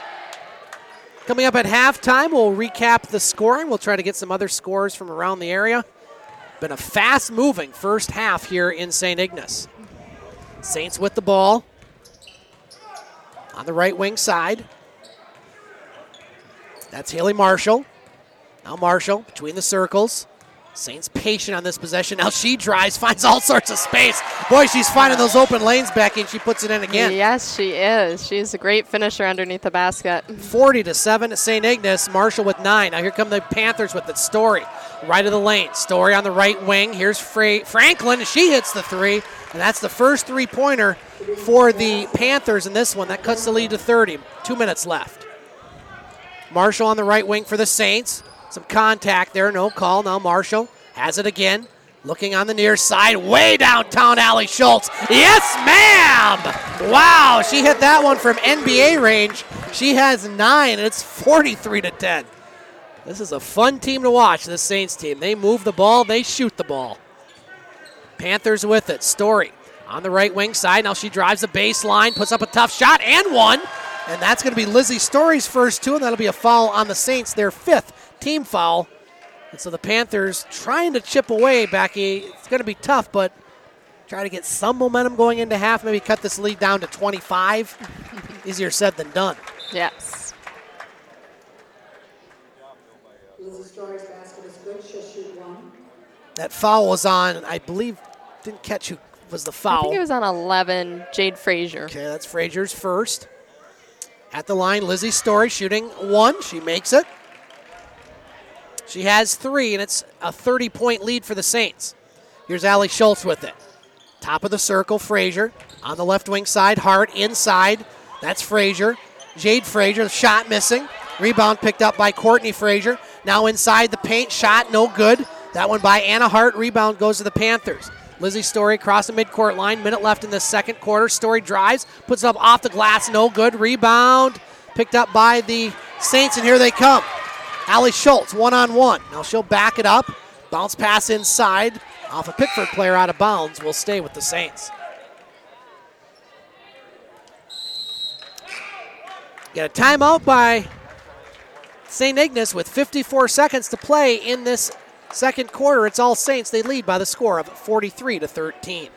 Coming up at halftime, we'll recap the scoring. We'll try to get some other scores from around the area. Been a fast-moving first half here in St. Ignace. Saints with the ball on the right wing side. That's Haley Marshall. Now Marshall between the circles. Saints patient on this possession. Now she drives, finds all sorts of space. Boy, she's finding those open lanes, Becky, and she puts it in again. Yes, she is. She's a great finisher underneath the basket. 40-7 at St. Ignace. Marshall with 9. Now here come the Panthers with it. Story, right of the lane. Story on the right wing. Here's Franklin. She hits the 3, and that's the first 3-pointer for the Panthers in this one. That cuts the lead to 30. 2 minutes left. Marshall on the right wing for the Saints. Some contact there, no call. Now Marshall has it again. Looking on the near side, way downtown, Allie Schultz. Yes, ma'am! Wow, she hit that one from NBA range. She has 9, and it's 43-10. This is a fun team to watch, this Saints team. They move the ball, they shoot the ball. Panthers with it. Story on the right wing side. Now she drives the baseline, puts up a tough shot, and one. And that's going to be Lizzie Story's first 2, and that'll be a foul on the Saints, their 5th team foul. And so the Panthers trying to chip away, Becky. It's going to be tough, but try to get some momentum going into half, maybe cut this lead down to 25. Easier said than done. Yes. Lizzie Story's basket is good. She'll shoot 1. That foul was on, I believe, didn't catch who was the foul. I think it was on 11, Jade Frazier. Okay, that's Frazier's first. At the line, Lizzie Story shooting 1. She makes it. She has 3, and it's a 30-point lead for the Saints. Here's Allie Schultz with it. Top of the circle, Frazier. On the left wing side, Hart inside. That's Frazier. Jade Frazier, shot missing. Rebound picked up by Courtney Frazier. Now inside the paint, shot no good. That one by Anna Hart. Rebound goes to the Panthers. Lizzie Story across the midcourt line. Minute left in the second quarter. Story drives, puts it up off the glass, no good. Rebound picked up by the Saints, and here they come. Allie Schultz, one-on-one. Now she'll back it up. Bounce pass inside. Off a Pickford player out of bounds. Will stay with the Saints. Get a timeout by St. Ignace with 54 seconds to play in this second quarter. It's all Saints. They lead by the score of 43-13.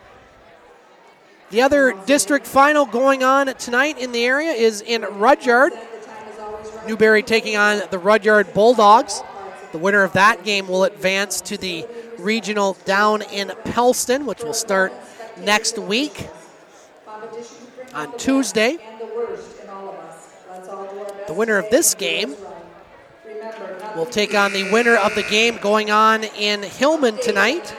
The other district final going on tonight in the area is in Rudyard. Newberry taking on the Rudyard Bulldogs. The winner of that game will advance to the regional down in Pellston, which will start next week on Tuesday. The winner of this game will take on the winner of the game going on in Hillman tonight.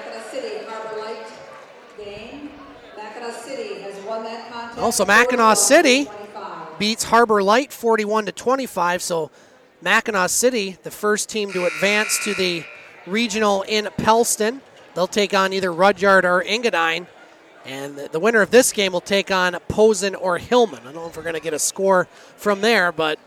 Also, Mackinac City beats Harbor Light 41-25. So Mackinac City, the first team to advance to the regional in Pellston. They'll take on either Rudyard or Engadine. And the winner of this game will take on Posen or Hillman. I don't know if we're going to get a score from there, but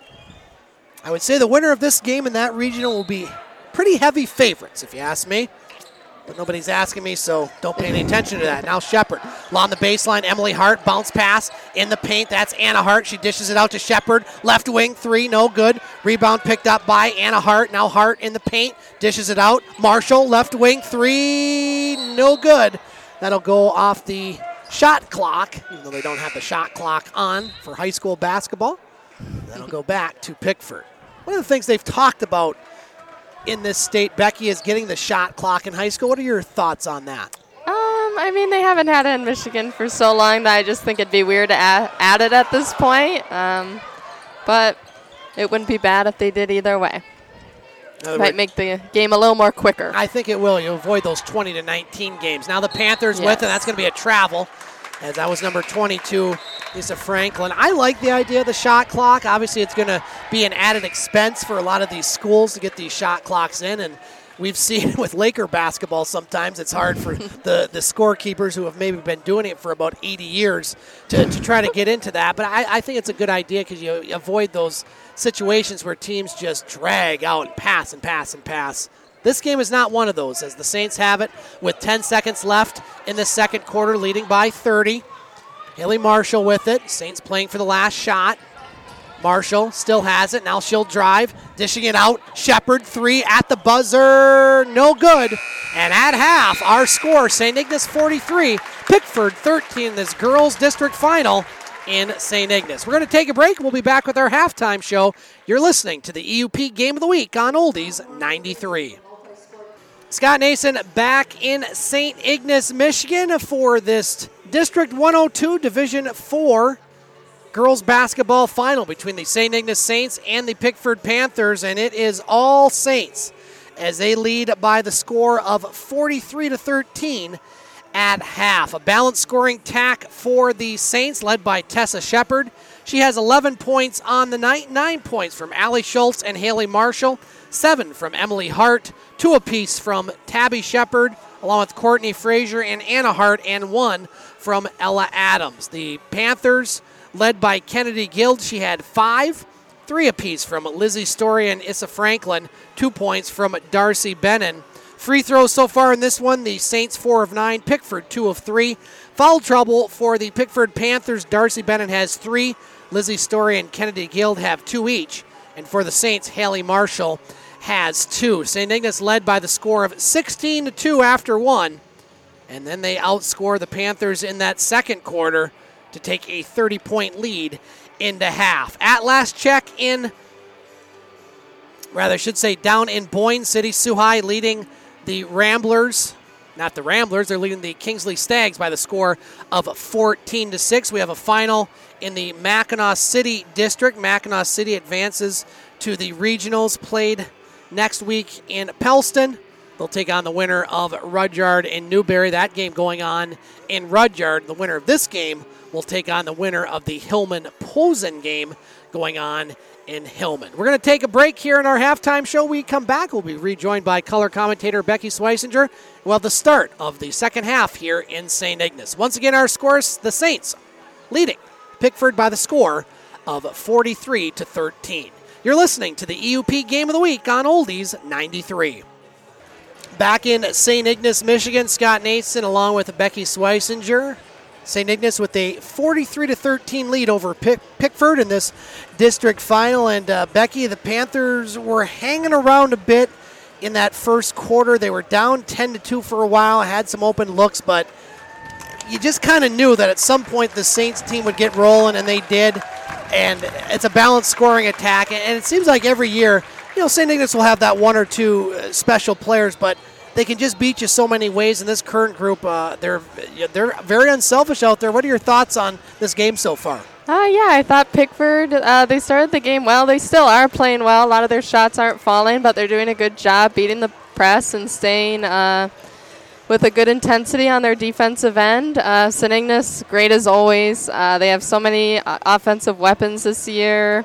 I would say the winner of this game in that regional will be pretty heavy favorites, if you ask me. But nobody's asking me, so don't pay any attention to that. Now Shepard along the baseline. Emily Hart, bounce pass in the paint. That's Anna Hart. She dishes it out to Shepard. Left wing, 3, no good. Rebound picked up by Anna Hart. Now Hart in the paint, dishes it out. Marshall, left wing, 3, no good. That'll go off the shot clock, even though they don't have the shot clock on for high school basketball. That'll go back to Pickford. One of the things they've talked about in this state, Becky, is getting the shot clock in high school. What are your thoughts on that? I mean, they haven't had it in Michigan for so long that I just think it'd be weird to add it at this point. But it wouldn't be bad if they did either way. Might make the game a little more quicker. I think it will. You'll avoid those 20-19 games. Now the Panthers with it. That's going to be a travel, as that was number 22, Lisa Franklin. I like the idea of the shot clock. Obviously, it's going to be an added expense for a lot of these schools to get these shot clocks in, and we've seen with Laker basketball sometimes it's hard for the scorekeepers who have maybe been doing it for about 80 years to try to get into that. But I think it's a good idea because you avoid those situations where teams just drag out and pass and pass and pass. This game is not one of those, as the Saints have it with 10 seconds left in the second quarter, leading by 30. Haley Marshall with it. Saints playing for the last shot. Marshall still has it. Now she'll drive, dishing it out. Shepard, 3 at the buzzer. No good. And at half, our score, St. Ignace 43, Pickford 13, this girls district final in St. Ignace. We're going to take a break. We'll be back with our halftime show. You're listening to the EUP Game of the Week on Oldies 93. Scott Nason back in St. Ignace, Michigan for this District 102 Division 4 girls basketball final between the St. Ignace Saints and the Pickford Panthers, and it is all Saints as they lead by the score of 43-13 at half. A balanced scoring tack for the Saints led by Tessa Shepard. She has 11 points on the night, 9 points from Allie Schultz and Haley Marshall, 7 from Emily Hart, 2 apiece from Tabby Shepard, along with Courtney Frazier and Anna Hart, and 1 from Ella Adams. The Panthers, led by Kennedy Guild, she had 5, 3 apiece from Lizzie Story and Issa Franklin, 2 points from Darcy Bennon. Free throws so far in this one, the Saints 4 of 9, Pickford 2 of 3. Foul trouble for the Pickford Panthers, Darcy Bennon has 3, Lizzie Story and Kennedy Guild have 2 each. And for the Saints, Haley Marshall has 2. St. Ignace led by the score of 16-2 after 1. And then they outscore the Panthers in that second quarter to take a 30-point lead into half. At last check down in Boyne City, Sioux High leading the Ramblers. Not the Ramblers, they're leading the Kingsley Stags by the score of 14-6. We have a final in the Mackinac City district. Mackinac City advances to the regionals played next week in Pellston. They'll take on the winner of Rudyard and Newberry. That game going on in Rudyard. The winner of this game will take on the winner of the Hillman-Posen game going on in Hillman. We're going to take a break here in our halftime show. We come back. We'll be rejoined by color commentator Becky Swisinger. We'll have the start of the second half here in St. Ignace. Once again, our scores, the Saints leading Pickford by the score of 43-13. You're listening to the EUP Game of the Week on Oldies 93. Back in St. Ignace, Michigan, Scott Nason along with Becky Swisinger. St. Ignace with a 43-13 lead over Pickford in this district final. And Becky, the Panthers were hanging around a bit in that first quarter. They were down 10-2 for a while, had some open looks, but you just kind of knew that at some point the Saints team would get rolling, and they did. And it's a balanced scoring attack. And it seems like every year, St. Ignace will have that 1 or 2 special players, but they can just beat you so many ways in this current group. They're very unselfish out there. What are your thoughts on this game so far? I thought Pickford, they started the game well. They still are playing well. A lot of their shots aren't falling, but they're doing a good job beating the press and staying with a good intensity on their defensive end. St. Ignace, great as always. They have so many offensive weapons this year.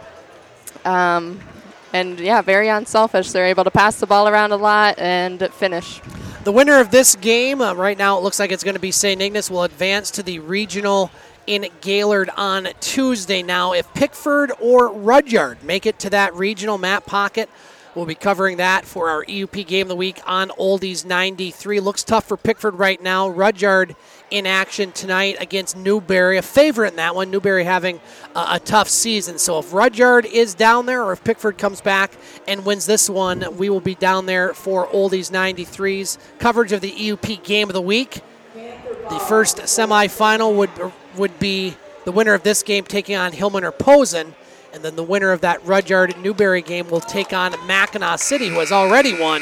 And, very unselfish. They're able to pass the ball around a lot and finish. The winner of this game, right now it looks like it's going to be St. Ignace, will advance to the regional in Gaylord on Tuesday. Now, if Pickford or Rudyard make it to that regional, Matt Pocket will be covering that for our EUP Game of the Week on Oldies 93. Looks tough for Pickford right now. Rudyard in action tonight against Newberry, a favorite in that one. Newberry having a tough season. So if Rudyard is down there or if Pickford comes back and wins this one, we will be down there for Oldies 93's coverage of the EUP Game of the Week. The first semifinal would be the winner of this game taking on Hillman or Posen. And then the winner of that Rudyard-Newberry game will take on Mackinac City, who has already won.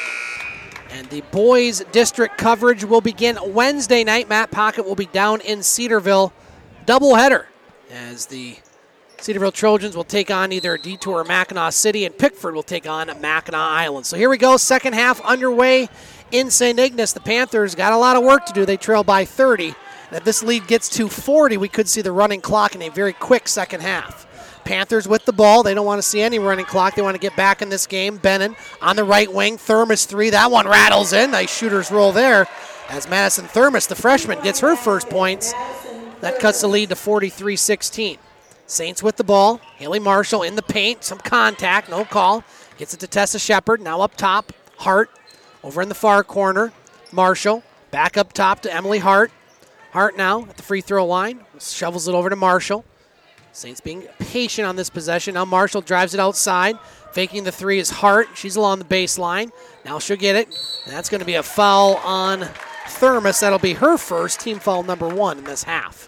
And the boys' district coverage will begin Wednesday night. Matt Pocket will be down in Cedarville. Doubleheader as the Cedarville Trojans will take on either Detour or Mackinac City, and Pickford will take on Mackinac Island. So here we go, second half underway in St. Ignace. The Panthers got a lot of work to do. They trail by 30. And if this lead gets to 40, we could see the running clock in a very quick second half. Panthers with the ball. They don't want to see any running clock. They want to get back in this game. Bennon on the right wing. Thermos 3. That one rattles in. Nice shooter's roll there as Madison Thermos, the freshman, gets her first points. That cuts the lead to 43-16. Saints with the ball. Haley Marshall in the paint. Some contact. No call. Gets it to Tessa Shepard. Now up top. Hart over in the far corner. Marshall back up top to Emily Hart. Hart now at the free throw line. Shovels it over to Marshall. Saints being patient on this possession. Now Marshall drives it outside. Faking the 3 is Hart. She's along the baseline. Now she'll get it. And that's going to be a foul on Thermos. That'll be her first, team foul number 1 in this half.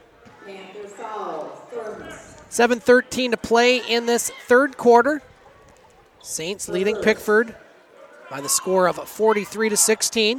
7:13 to play in this third quarter. Saints leading Pickford by the score of 43-16.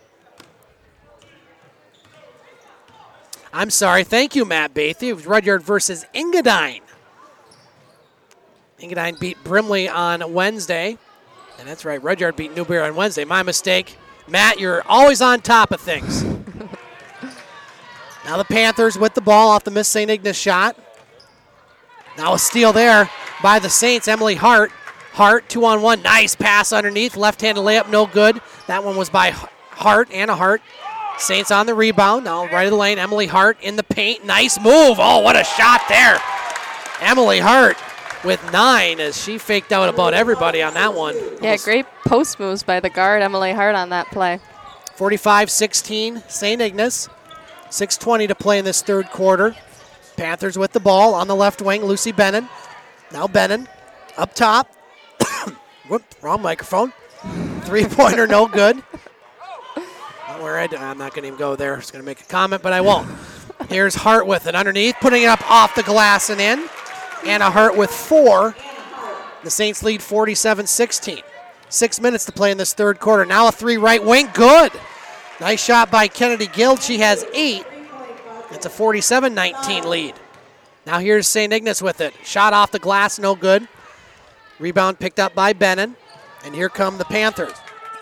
I'm sorry. Thank you, Matt Bathy. It was Rudyard versus Engadine. Engadine beat Brimley on Wednesday. And that's right, Rudyard beat Newberry on Wednesday. My mistake. Matt, you're always on top of things. Now the Panthers with the ball off the missed St. Ignace shot. Now a steal there by the Saints. Emily Hart. Hart, 2-on-1. Nice pass underneath. Left-handed layup, no good. That one was by Hart, Anna Hart. Saints on the rebound. Now right of the lane. Emily Hart in the paint. Nice move. Oh, what a shot there. Emily Hart with 9 as she faked out about everybody on that one. Yeah, great post moves by the guard, Emily Hart, on that play. 45-16, St. Ignace. 6:20 to play in this third quarter. Panthers with the ball on the left wing, Lucy Bennon. Now Bennon up top. Whoop, wrong microphone. Three-pointer, no good. Don't worry, I'm not going to even go there. I was going to make a comment, but I won't. Here's Hart with it underneath, putting it up off the glass and in. Anna Hart with 4. The Saints lead 47-16. 6 minutes to play in this third quarter. Now a 3 right wing, good. Nice shot by Kennedy Guild. She has 8. It's a 47-19 lead. Now here's St. Ignace with it. Shot off the glass, no good. Rebound picked up by Bennon. And here come the Panthers.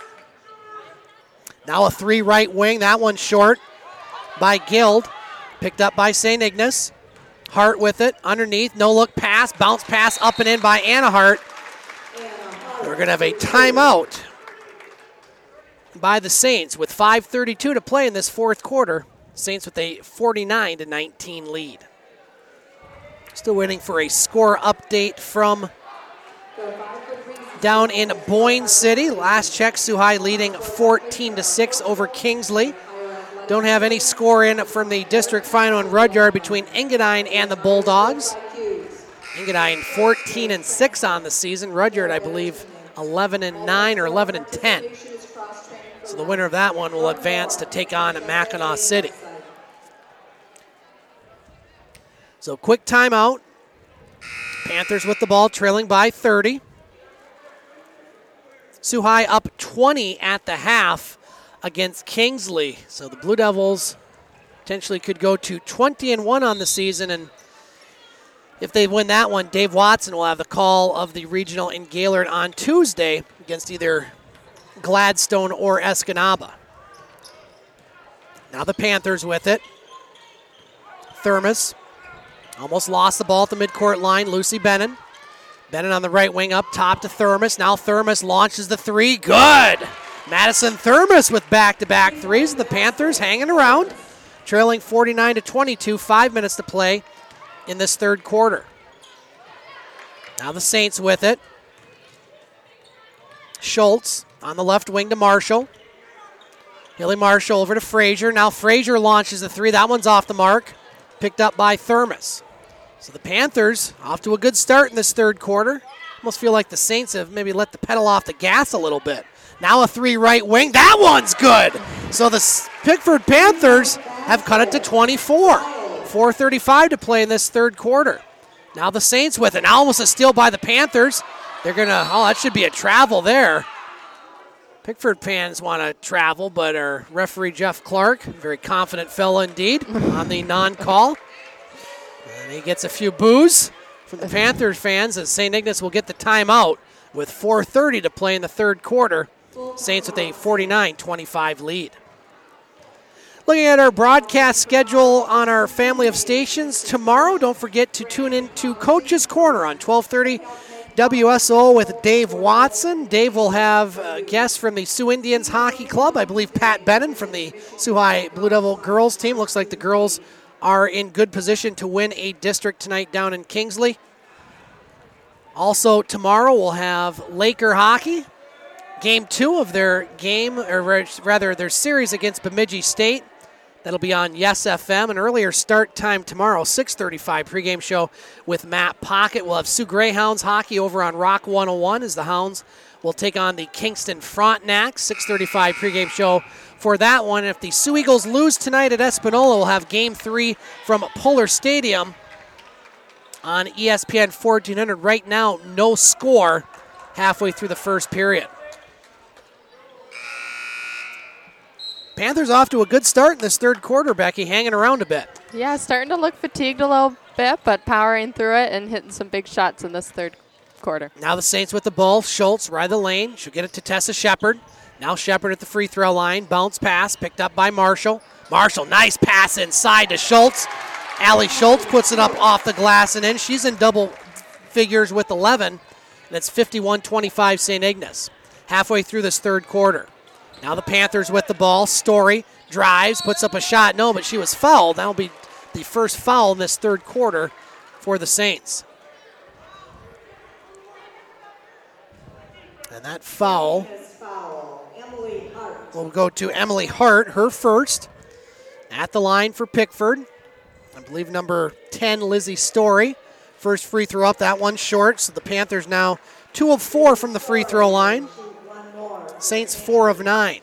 Now a 3 right wing. That one short by Guild. Picked up by St. Ignace. Hart with it. Underneath. No look pass. Bounce pass up and in by Anna Hart. We're going to have a timeout by the Saints with 5:32 to play in this fourth quarter. Saints with a 49-19 lead. Still waiting for a score update from down in Boyne City. Last check, Sioux High leading 14-6 over Kingsley. Don't have any score in from the district final in Rudyard between Engadine and the Bulldogs. Engadine 14-6 on the season. Rudyard, I believe, 11-9 or 11-10. So the winner of that one will advance to take on Mackinac City. So quick timeout. Panthers with the ball, trailing by 30. Sioux High up 20 at the half against Kingsley. So the Blue Devils potentially could go to 20-1 on the season, and if they win that one, Dave Watson will have the call of the regional in Gaylord on Tuesday against either Gladstone or Escanaba. Now the Panthers with it. Thermos almost lost the ball at the midcourt line. Lucy Bennon. Bennon on the right wing up top to Thermos. Now Thermos launches the 3. Good! Madison Thermos with back-to-back threes. The Panthers hanging around, trailing 49-22, 5 minutes to play in this third quarter. Now the Saints with it. Schultz on the left wing to Marshall. Hilly Marshall over to Frazier. Now Frazier launches the 3. That one's off the mark. Picked up by Thermos. So the Panthers off to a good start in this third quarter. Almost feel like the Saints have maybe let the pedal off the gas a little bit. Now a 3 right wing. That one's good. So the Pickford Panthers have cut it to 24. 4:35 to play in this third quarter. Now the Saints with it. Now almost a steal by the Panthers. They're going to, that should be a travel there. Pickford fans want to travel, but our referee Jeff Clark, very confident fellow indeed, on the non-call. And he gets a few boos from the Panthers fans as St. Ignace will get the timeout with 4:30 to play in the third quarter. Saints with a 49-25 lead. Looking at our broadcast schedule on our family of stations tomorrow, don't forget to tune in to Coach's Corner on 12:30 WSO with Dave Watson. Dave will have guests from the Sioux Indians Hockey Club. I believe Pat Bennon from the Sioux High Blue Devil girls team. Looks like the girls are in good position to win a district tonight down in Kingsley. Also tomorrow we'll have Laker hockey. Game 2 of their game, or rather their series against Bemidji State. That'll be on Yes FM. An earlier start time tomorrow, 6:35 pregame show with Matt Pocket. We'll have Sioux Greyhounds hockey over on Rock 101 as the Hounds will take on the Kingston Frontenacs. 6:35 pregame show for that one. If the Sioux Eagles lose tonight at Espanola, we'll have Game 3 from Polar Stadium on ESPN 1400. Right now, no score halfway through the first period. Panthers off to a good start in this third quarter, Becky, hanging around a bit. Yeah, starting to look fatigued a little bit, but powering through it and hitting some big shots in this third quarter. Now the Saints with the ball. Schultz, right of the lane. She'll get it to Tessa Shepard. Now Shepard at the free throw line. Bounce pass picked up by Marshall. Marshall, nice pass inside to Schultz. Allie Schultz puts it up off the glass and in. She's in double figures with 11. And it's 51-25 St. Ignace. Halfway through this third quarter. Now the Panthers with the ball. Story drives, puts up a shot. No, but she was fouled. That'll be the first foul in this third quarter for the Saints. And that foul will go to Emily Hart, her first. At the line for Pickford. I believe number 10, Lizzie Story. First free throw up, that one short. So the Panthers now 2 of 4 from the free throw line. Saints 4 of 9.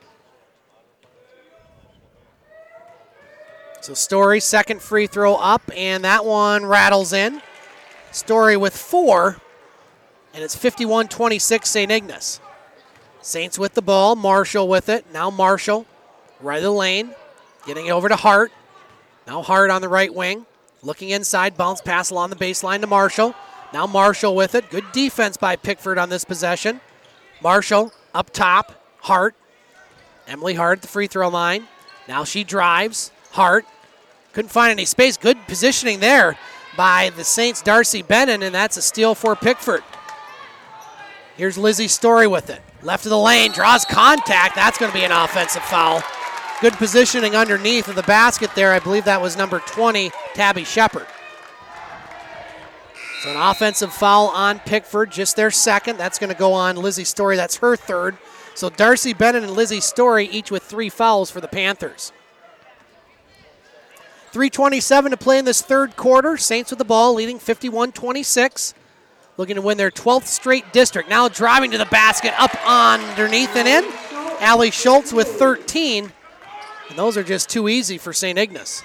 So Story, second free throw up, and that one rattles in. Story with 4, and it's 51-26 St. Ignace. Saints with the ball, Marshall with it. Now Marshall, right of the lane, getting it over to Hart. Now Hart on the right wing, looking inside, bounce pass along the baseline to Marshall. Now Marshall with it. Good defense by Pickford on this possession. Marshall up top, Hart. Emily Hart at the free throw line. Now she drives. Hart couldn't find any space. Good positioning there by the Saints' Darcy Bennon, and that's a steal for Pickford. Here's Lizzie Story with it. Left of the lane, draws contact. That's going to be an offensive foul. Good positioning underneath of the basket there. I believe that was number 20, Tabby Shepard. So an offensive foul on Pickford, just their second. That's going to go on Lizzie Story. That's her third. So Darcy Bennett and Lizzie Story each with 3 fouls for the Panthers. 3:27 to play in this third quarter. Saints with the ball, leading 51-26. Looking to win their 12th straight district. Now driving to the basket, up underneath and in. Allie Schultz with 13. And those are just too easy for St. Ignace.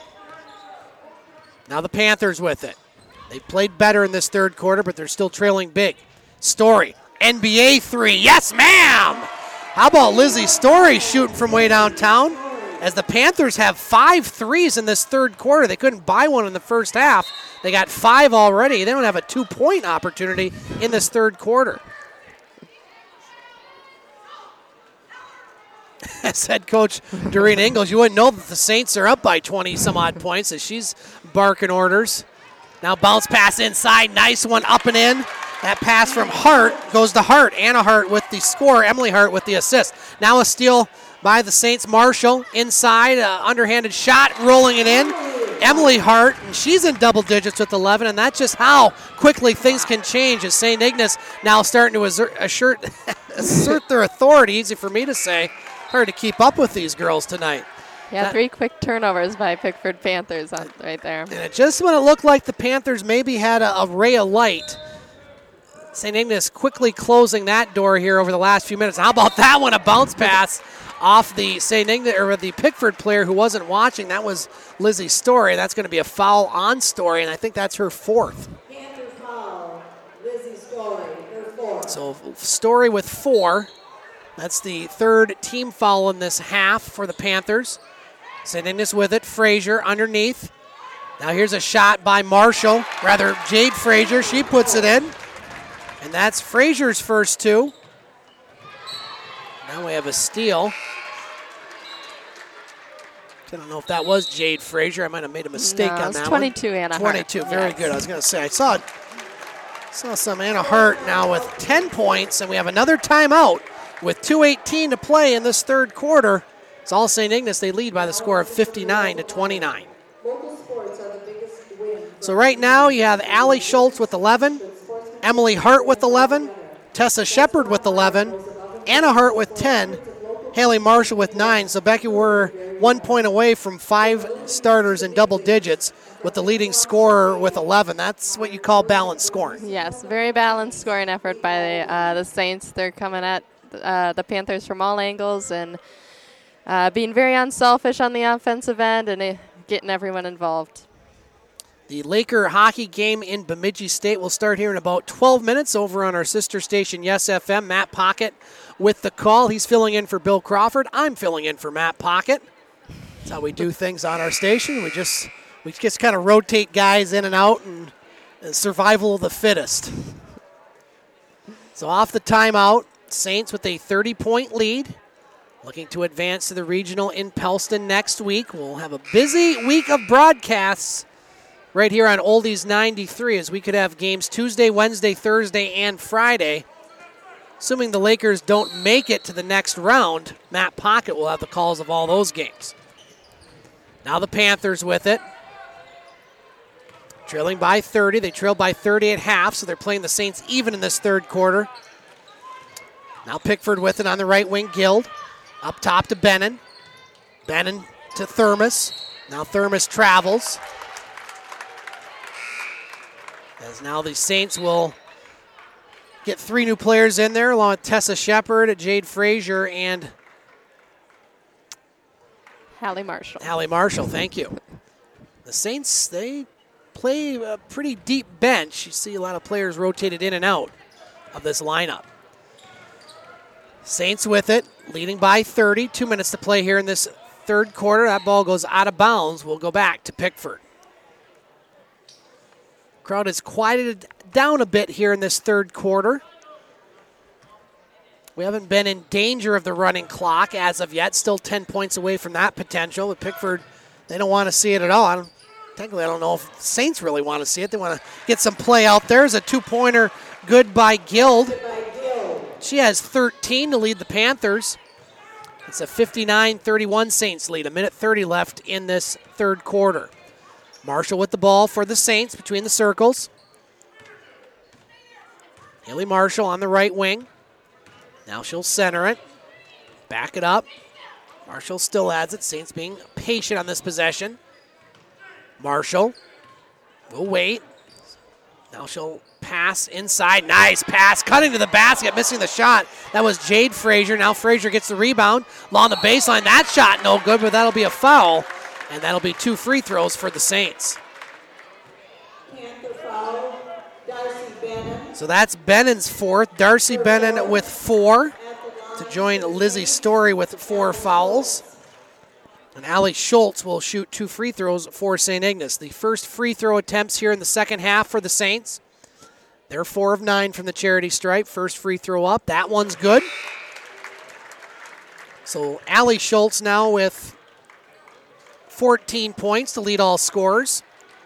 Now the Panthers with it. They played better in this third quarter, but they're still trailing big. Story, NBA 3. Yes, ma'am! How about Lizzie Story shooting from way downtown? As the Panthers have 5 threes in this third quarter. They couldn't buy one in the first half. They got 5 already. They don't have a 2-point opportunity in this third quarter. As head coach Doreen Ingles, you wouldn't know that the Saints are up by 20-some-odd points as she's barking orders. Now bounce pass inside. Nice one up and in. That pass from Hart goes to Hart. Anna Hart with the score. Emily Hart with the assist. Now a steal by the Saints. Marshall inside. Underhanded shot. Rolling it in. Emily Hart, and she's in double digits with 11, and that's just how quickly things can change as St. Ignace now starting to assert their authority. Easy for me to say. Hard to keep up with these girls tonight. Yeah, 3 quick turnovers by Pickford Panthers right there. And it just when it looked like the Panthers maybe had a ray of light, St. Ignace quickly closing that door here over the last few minutes. How about that one? A bounce pass off the St. Ignace or the Pickford player who wasn't watching. That was Lizzie Story. That's going to be a foul on Story, and I think that's her 4th. Panther foul, Lizzie Story, her 4th. So Story with 4. That's the 3rd team foul in this half for the Panthers. St. Ignace with it. Frazier underneath. Now here's a shot by Marshall, rather Jade Frazier. She puts it in. And that's Frazier's first 2. Now we have a steal. I don't know if that was Jade Frazier. I might have made a mistake on that 22, one. Anna 22, Hart. very good. I was going to say, I saw some Anna Hart now with 10 points, and we have another timeout with 2:18 to play in this third quarter. It's all St. Ignace. They lead by the score of 59-29. Local sports are the biggest win. So right now you have Allie Schultz with 11, Emily Hart with 11, Tessa Shepard with 11, Anna Hart with 10, Haley Marshall with 9. So Becky, we're 1 point away from 5 starters in double digits with the leading scorer with 11. That's what you call balanced scoring. Yes, very balanced scoring effort by the Saints. They're coming at the Panthers from all angles and being very unselfish on the offensive end and getting everyone involved. The Laker hockey game in Bemidji State will start here in about 12 minutes over on our sister station, Yes FM. Matt Pocket with the call. He's filling in for Bill Crawford. I'm filling in for Matt Pocket. That's how we do things on our station. We just kind of rotate guys in and out, and survival of the fittest. So off the timeout, Saints with a 30-point lead. Looking to advance to the regional in Pellston next week. We'll have a busy week of broadcasts right here on Oldies 93, as we could have games Tuesday, Wednesday, Thursday, and Friday. Assuming the Lakers don't make it to the next round, Matt Pocket will have the calls of all those games. Now the Panthers with it. Trailing by 30. They trailed by 30 at half, so they're playing the Saints even in this third quarter. Now Pickford with it on the right wing. Guild up top to Bennon. Bennon to Thermos. Now Thermos travels. As now the Saints will get 3 new players in there, along with Tessa Shepard, Jade Frazier, and Hallie Marshall. Hallie Marshall, thank you. The Saints, they play a pretty deep bench. You see a lot of players rotated in and out of this lineup. Saints with it, leading by 30. 2 minutes to play here in this third quarter. That ball goes out of bounds. We'll go back to Pickford. Crowd has quieted down a bit here in this third quarter. We haven't been in danger of the running clock as of yet. Still 10 points away from that potential. But Pickford, they don't want to see it at all. Technically, I don't know if the Saints really want to see it. They want to get some play out there. There's a 2-pointer good by Guild. She has 13 to lead the Panthers. It's a 59-31 Saints lead. 1:30 left in this third quarter. Marshall with the ball for the Saints between the circles. Haley Marshall on the right wing. Now she'll center it. Back it up. Marshall still adds it. Saints being patient on this possession. Marshall will wait. Now she'll pass inside. Nice pass. Cutting to the basket. Missing the shot. That was Jade Frazier. Now Frazier gets the rebound. Along the baseline. That shot no good, but that'll be a foul. And that'll be 2 free throws for the Saints. Panther foul, Darcy Bennon. So that's Bennon's fourth. Darcy Bennon with 4 to join Lizzie Story with 4 fouls. And Allie Schultz will shoot 2 free throws for St. Ignace. The first free throw attempts here in the second half for the Saints. They're 4 of 9 from the charity stripe. First free throw up. That one's good. So Allie Schultz now with 14 points to lead all scorers.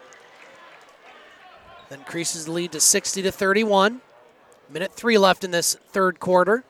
Then increases the lead to 60-31. 1:03 left in this third quarter.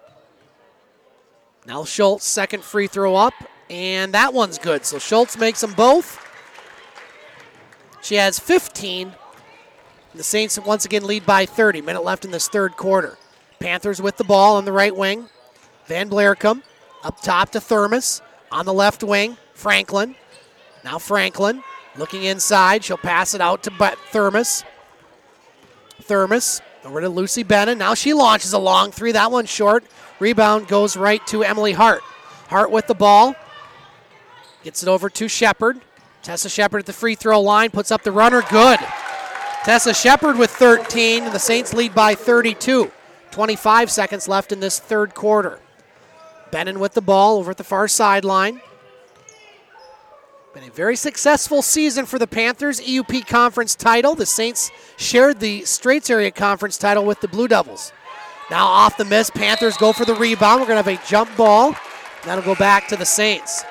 Now Schultz, second free throw up, and that one's good. So Schultz makes them both. She has 15. The Saints once again lead by 30. Minute left in this third quarter. Panthers with the ball on the right wing. Van Blaricum up top to Thermos. On the left wing, Franklin. Now Franklin looking inside. She'll pass it out to Thermos. Thermos over to Lucy Bennon. Now she launches a long 3. That one's short. Rebound goes right to Emily Hart. Hart with the ball. Gets it over to Shepard. Tessa Shepard at the free throw line. Puts up the runner. Good. Tessa Shepard with 13. And the Saints lead by 32. 25 seconds left in this third quarter. Bennon with the ball over at the far sideline. Been a very successful season for the Panthers. EUP Conference title. The Saints shared the Straits Area Conference title with the Blue Devils. Now off the miss. Panthers go for the rebound. We're going to have a jump ball. That'll go back to the Saints.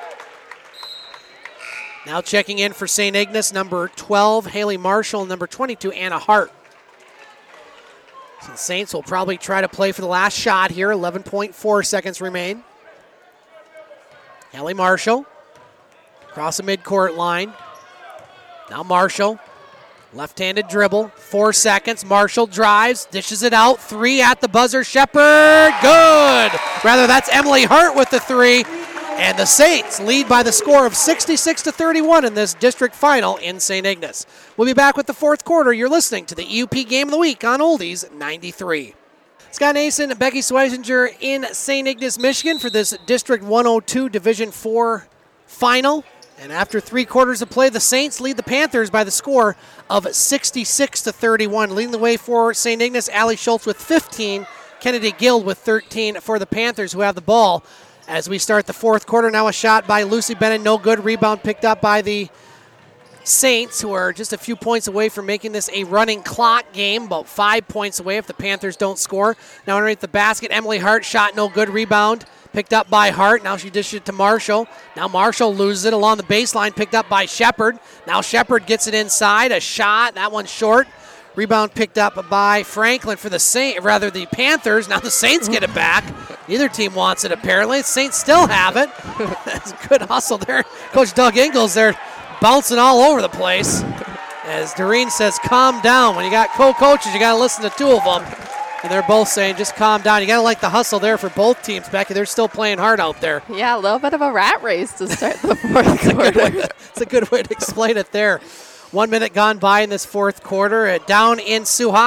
Now checking in for St. Ignace, number 12, Haley Marshall, and number 22, Anna Hart. So the Saints will probably try to play for the last shot here. 11.4 seconds remain. Haley Marshall. Across the midcourt line. Now Marshall. Left-handed dribble. 4 seconds. Marshall drives. Dishes it out. 3 at the buzzer. Shepard. Good. Rather, that's Emily Hart with the 3. And the Saints lead by the score of 66-31 in this district final in St. Ignace. We'll be back with the fourth quarter. You're listening to the EUP Game of the Week on Oldies 93. Scott Nason and Becky Schweisinger in St. Ignace, Michigan for this District 102 Division 4 final. And after 3 quarters of play, the Saints lead the Panthers by the score of 66-31. Leading the way for St. Ignace, Allie Schultz with 15, Kennedy Guild with 13 for the Panthers, who have the ball as we start the 4th quarter. Now a shot by Lucy Bennett, no good. Rebound picked up by the Saints, who are just a few points away from making this a running clock game, about 5 points away if the Panthers don't score. Now underneath the basket, Emily Hart, shot no good. Rebound picked up by Hart. Now she dishes it to Marshall. Now Marshall loses it along the baseline, picked up by Shepard. Now Shepard gets it inside. A shot, that one's short. Rebound picked up by Franklin for the Panthers. Now the Saints get it back. Neither team wants it apparently. The Saints still have it. That's a good hustle there. Coach Doug Ingles there bouncing all over the place. As Doreen says, calm down. When you got co-coaches, you got to listen to 2 of them. And they're both saying, just calm down. You got to like the hustle there for both teams, Becky. They're still playing hard out there. Yeah, a little bit of a rat race to start the 4th quarter. It's a good way to explain it there. 1 minute gone by in this 4th quarter. Down in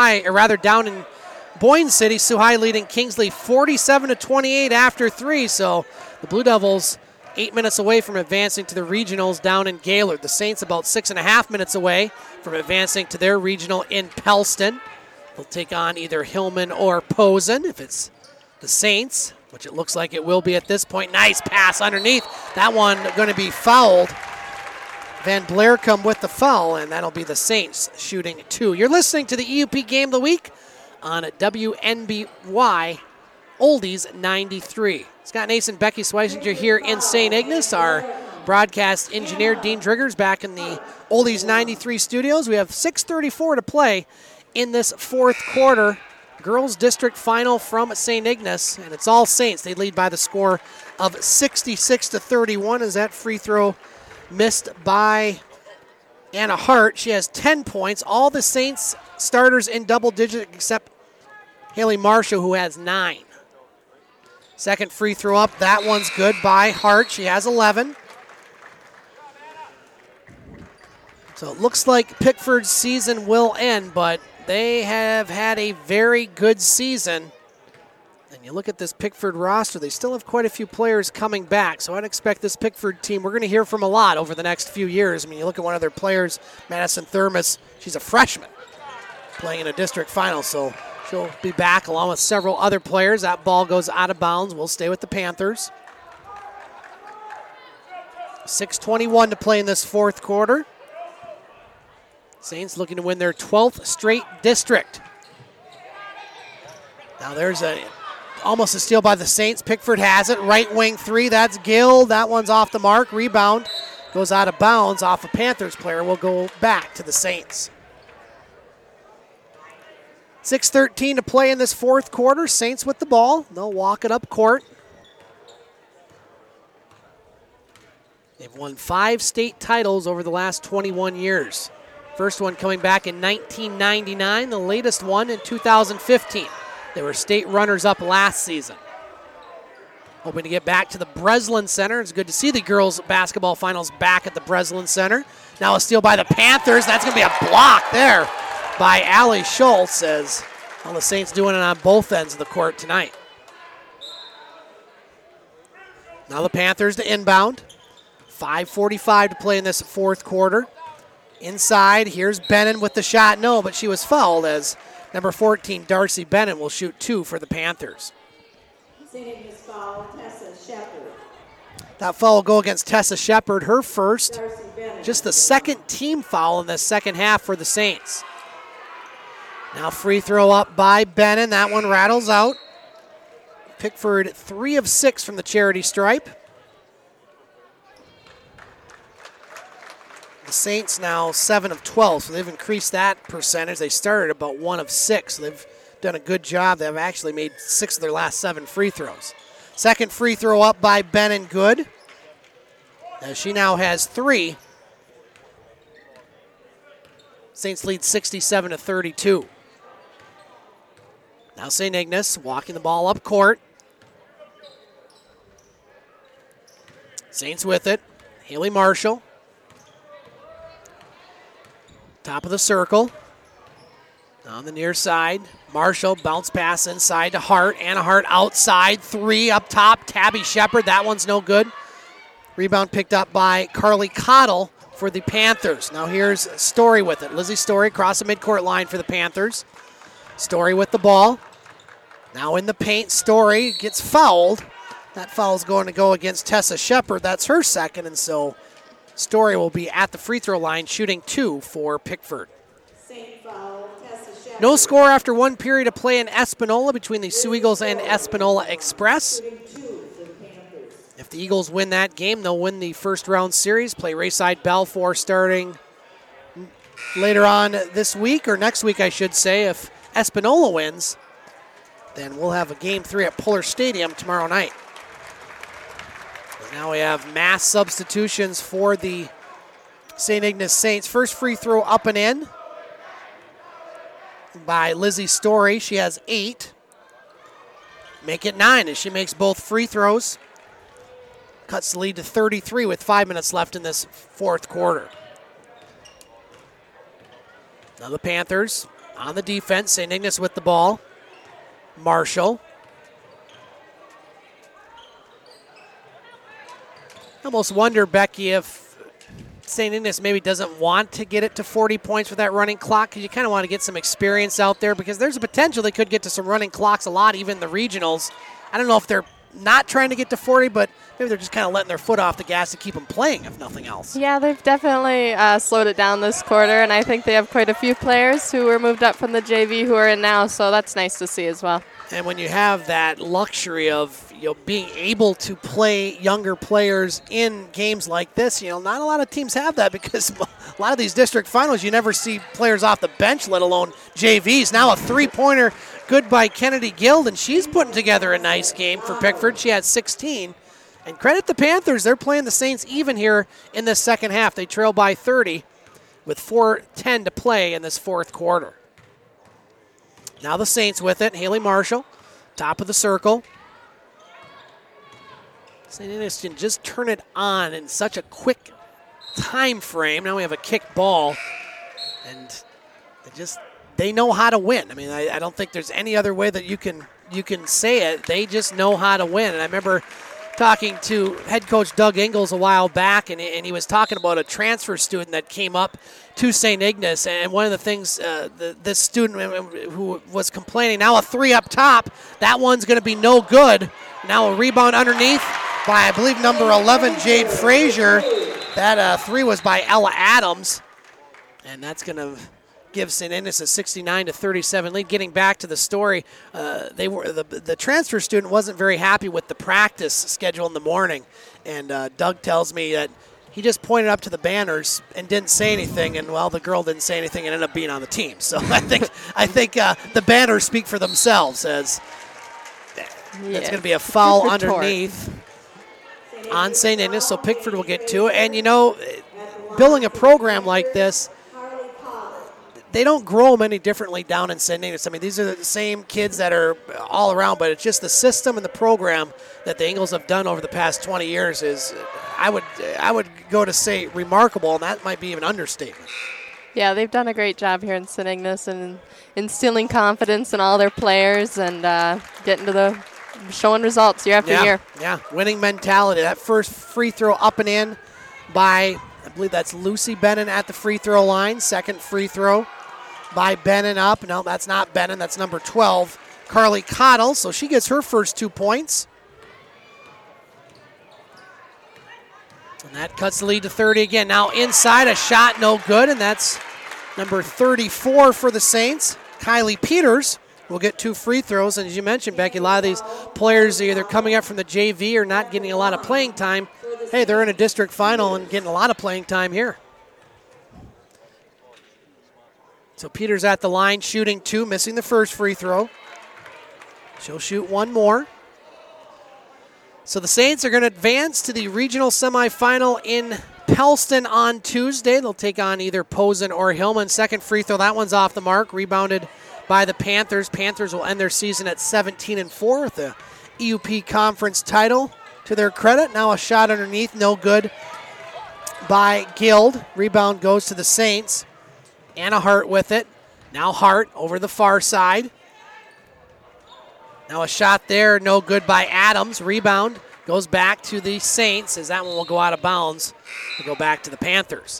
Boyne City, Sioux High leading Kingsley 47-28 after 3. So the Blue Devils 8 minutes away from advancing to the regionals down in Gaylord. The Saints about 6.5 minutes away from advancing to their regional in Pellston. They'll take on either Hillman or Posen if it's the Saints, which it looks like it will be at this point. Nice pass underneath. That one going to be fouled. Van Blair come with the foul, and that'll be the Saints shooting 2. You're listening to the EUP Game of the Week on WNBY Oldies 93. Scott Nason, Becky Swisinger here in St. Ignace. Our broadcast engineer, Dean Driggers, back in the Oldies 93 studios. We have 6:34 to play in this 4th quarter. Girls District Final from St. Ignace, and it's all Saints. They lead by the score of 66-31 as that free throw missed by Anna Hart. She has 10 points. All the Saints starters in double digits except Haley Marshall, who has 9. Second free throw up. That one's good by Hart. She has 11. So it looks like Pickford's season will end, but they have had a very good season. And you look at this Pickford roster, they still have quite a few players coming back. So I'd expect this Pickford team, we're going to hear from a lot over the next few years. I mean, you look at one of their players, Madison Thermos, she's a freshman playing in a district final. So she'll be back along with several other players. That ball goes out of bounds. We'll stay with the Panthers. 6:21 to play in this 4th quarter. Saints looking to win their 12th straight district. Now there's almost a steal by the Saints. Pickford has it. Right wing 3. That's Gill. That one's off the mark. Rebound goes out of bounds off a Panthers player. Will go back to the Saints. 6:13 to play in this 4th quarter. Saints with the ball. They'll walk it up court. They've won 5 state titles over the last 21 years. First one coming back in 1999, the latest one in 2015. They were state runners-up last season. Hoping to get back to the Breslin Center. It's good to see the girls' basketball finals back at the Breslin Center. Now a steal by the Panthers. That's going to be a block there by Allie Schultz, as well, the Saints doing it on both ends of the court tonight. Now the Panthers to inbound. 5:45 to play in this 4th quarter. Inside, here's Bennon with the shot. No, but she was fouled as number 14, Darcy Bennon, will shoot 2 for the Panthers. St. Ignace foul, Tessa Shepard. That foul will go against Tessa Shepard, her first. Darcy Bennett. Just the second team foul in the second half for the Saints. Now free throw up by Bennon. That one rattles out. Pickford 3 of 6 from the charity stripe. The Saints now 7 of 12, so they've increased that percentage. They started about 1 of 6, so they've done a good job. They've actually made 6 of their last 7 free throws. Second free throw up by Bennon, good. As she now has 3. Saints lead 67-32. Now St. Ignace walking the ball up court. Saints with it. Haley Marshall. Top of the circle. On the near side. Marshall bounce pass inside to Hart. Anna Hart outside. 3 up top. Tabby Shepard. That one's no good. Rebound picked up by Carly Cottle for the Panthers. Now here's Story with it. Lizzie Story across the midcourt line for the Panthers. Story with the ball. Now in the paint, Story gets fouled. That foul is going to go against Tessa Shepard. That's her second, and so Story will be at the free throw line shooting 2 for Pickford. No score after one period of play in Espanola between the Sioux Eagles and Espanola Express. If the Eagles win that game, they'll win the first round series, play Rayside Balfour starting later on this week, or next week I should say. If Espanola wins, then we'll have a game 3 at Puller Stadium tomorrow night. Now we have mass substitutions for the St. Ignace Saints. First free throw up and in by Lizzie Story. She has 8. Make it 9 as she makes both free throws. Cuts the lead to 33 with 5 minutes left in this fourth quarter. Now the Panthers on the defense. St. Ignace with the ball. Marshall. I almost wonder, Becky, if St. Ignace maybe doesn't want to get it to 40 points with that running clock, because you kind of want to get some experience out there, because there's a potential they could get to some running clocks a lot, even the regionals. I don't know if they're not trying to get to 40, but maybe they're just kind of letting their foot off the gas to keep them playing, if nothing else. Yeah, they've definitely slowed it down this quarter, and I think they have quite a few players who were moved up from the JV who are in now, so that's nice to see as well. And when you have that luxury of being able to play younger players in games like this, not a lot of teams have that, because a lot of these district finals, you never see players off the bench, let alone JVs. Now a three-pointer good by Kennedy Guild, and she's putting together a nice game for Pickford. She had 16. And credit the Panthers. They're playing the Saints even here in the second half. They trail by 30 with 4:10 to play in this fourth quarter. Now the Saints with it. Haley Marshall, top of the circle. St. Ignace can just turn it on in such a quick time frame. Now we have a kick ball, and they know how to win. I mean, I don't think there's any other way that you can say it. They just know how to win. And I remember talking to head coach Doug Ingles a while back, and he was talking about a transfer student that came up to St. Ignace, and one of the things this student who was complaining, now a 3 up top, that one's going to be no good. Now a rebound underneath by, I believe, number 11, Jade Frazier. That 3 was by Ella Adams, and that's going to give St. Ignace a 69-37 lead. Getting back to the story, the transfer student wasn't very happy with the practice schedule in the morning, and Doug tells me that he just pointed up to the banners and didn't say anything, and the girl didn't say anything and ended up being on the team. So I think the banners speak for themselves, as it's going to be a foul underneath on St. Ignace, so Pickford will get 2. And building a program like this, they don't grow them any differently down in St. Ignace. I mean, these are the same kids that are all around, but it's just the system and the program that the Eagles have done over the past 20 years is, I would go to say, remarkable, and that might be even an understatement. Yeah, they've done a great job here in St. Ignace and instilling confidence in all their players and getting to showing results year after year. Yeah, winning mentality. That first free throw up and in by, I believe that's Lucy Bennon at the free throw line. Second free throw by Bennon up. No, that's not Bennon. That's number 12, Carly Cottle. So she gets her first 2 points. And that cuts the lead to 30 again. Now inside, a shot no good, and that's number 34 for the Saints. Kylie Peters will get 2 free throws. And as you mentioned, Becky, a lot of these players are either coming up from the JV or not getting a lot of playing time. Hey, they're in a district final and getting a lot of playing time here. So Peters at the line, shooting 2, missing the first free throw. She'll shoot 1 more. So the Saints are going to advance to the regional semifinal in Pellston on Tuesday. They'll take on either Posen or Hillman. Second free throw, that one's off the mark, rebounded by the Panthers. Panthers will end their season at 17-4 with the EUP conference title to their credit. Now a shot underneath, no good by Guild. Rebound goes to the Saints. Anna Hart with it. Now Hart over the far side. Now a shot there, no good by Adams. Rebound Goes back to the Saints as that one will go out of bounds and go back to the Panthers.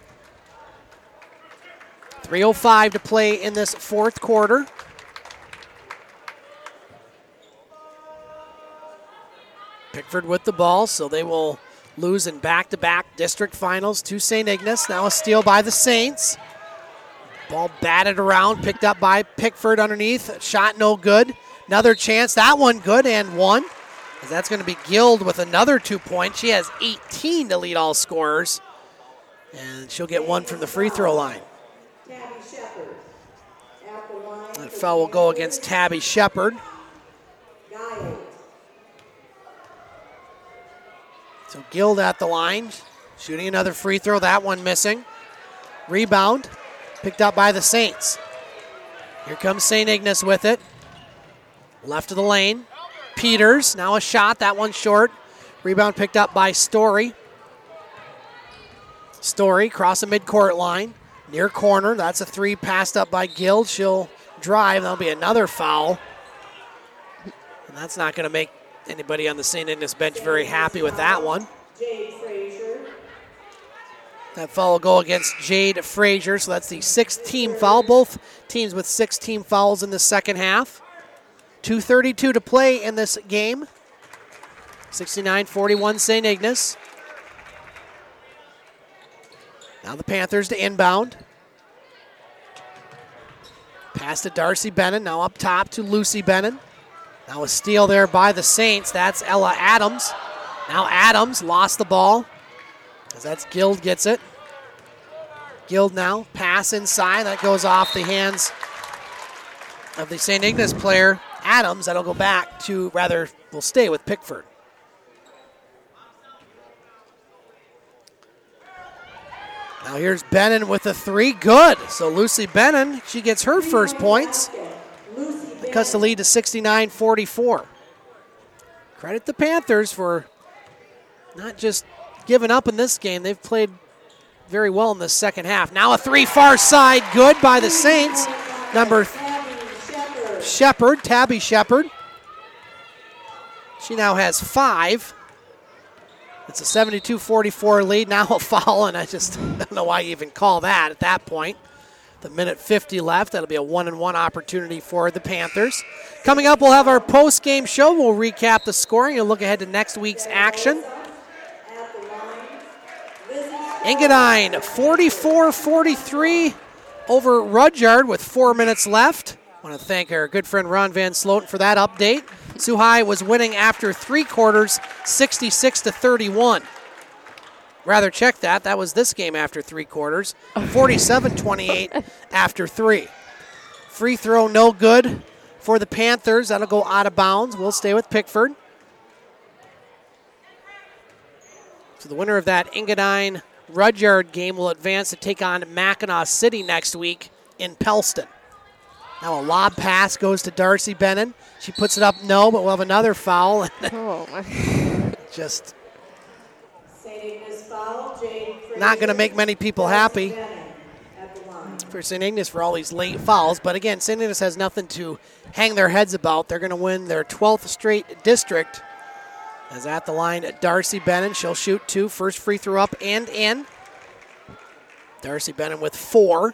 3:05 to play in this fourth quarter. Pickford with the ball, so they will lose in back-to-back district finals to St. Ignace. Now a steal by the Saints. Ball batted around, picked up by Pickford underneath. Shot no good. Another chance. That one good and one. As that's going to be Guild with another 2 points. She has 18 to lead all scorers. And she'll get one from the free throw line. That foul will go against Tabby Shepard. So Guild at the line, shooting another free throw, that one missing. Rebound, picked up by the Saints. Here comes St. Ignace with it. Left of the lane. Peters, now a shot, that one short. Rebound picked up by Story. Story cross the midcourt line, near corner. That's a three passed up by Guild. She'll drive, that'll be another foul. And that's not going to make anybody on the St. Ignace bench very happy with that one. That foul will go against Jade Frazier, so that's the sixth team foul. Both teams with 6 team fouls in the second half. 2:32 to play in this game. 69-41 St. Ignace. Now the Panthers to inbound. Pass to Darcy Bennon, now up top to Lucy Bennon. Now a steal there by the Saints. That's Ella Adams. Now Adams lost the ball, as that's Guild gets it. Guild now, pass inside. That goes off the hands of the St. Ignace player, Adams. That'll go back to, rather, will stay with Pickford. Now here's Bennon with a three. Good. So Lucy Bennon, she gets her first points. That cuts the lead to 69-44. Credit the Panthers for not just giving up in this game. They've played very well in the second half. Now a three far side. Good by the Saints. Number Shepard, Tabby Shepard. She now has 5. It's a 72-44 lead. Now a foul, and I just don't know why you even call that at that point. The minute 50 left. That'll be a 1-and-1 opportunity for the Panthers. Coming up, we'll have our post-game show. We'll recap the scoring and look ahead to next week's action. Engadine 44-43 over Rudyard with 4 minutes left. I want to thank our good friend Ron Van Sloten for that update. Sioux High was winning after 3 quarters, 66-31. Rather, check that. That was this game after 3 quarters. 47-28 after 3. Free throw no good for the Panthers. That'll go out of bounds. We'll stay with Pickford. So the winner of that Engadine-Rudyard game will advance to take on Mackinac City next week in Pellston. Now a lob pass goes to Darcy Bennon. She puts it up, no, but we'll have another foul. Just not going to make many people happy for St. Ignace for all these late fouls. But again, St. Ignace has nothing to hang their heads about. They're going to win their 12th straight district. As at the line, Darcy Bennon. She'll shoot 2. First free throw up and in. Darcy Bennon with 4.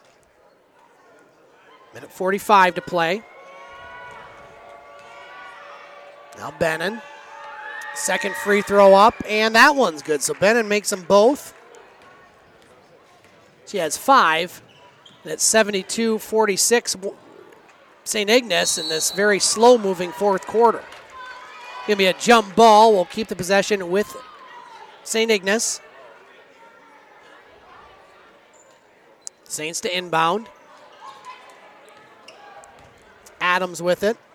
Minute 45 to play. Now Bennon. Second free throw up, and that one's good. So Bennon makes them both. She has 5. And it's 72-46 St. Ignace in this very slow-moving fourth quarter. Going to be a jump ball. We'll keep the possession with St. Ignace. Saints to inbound. Adams with it.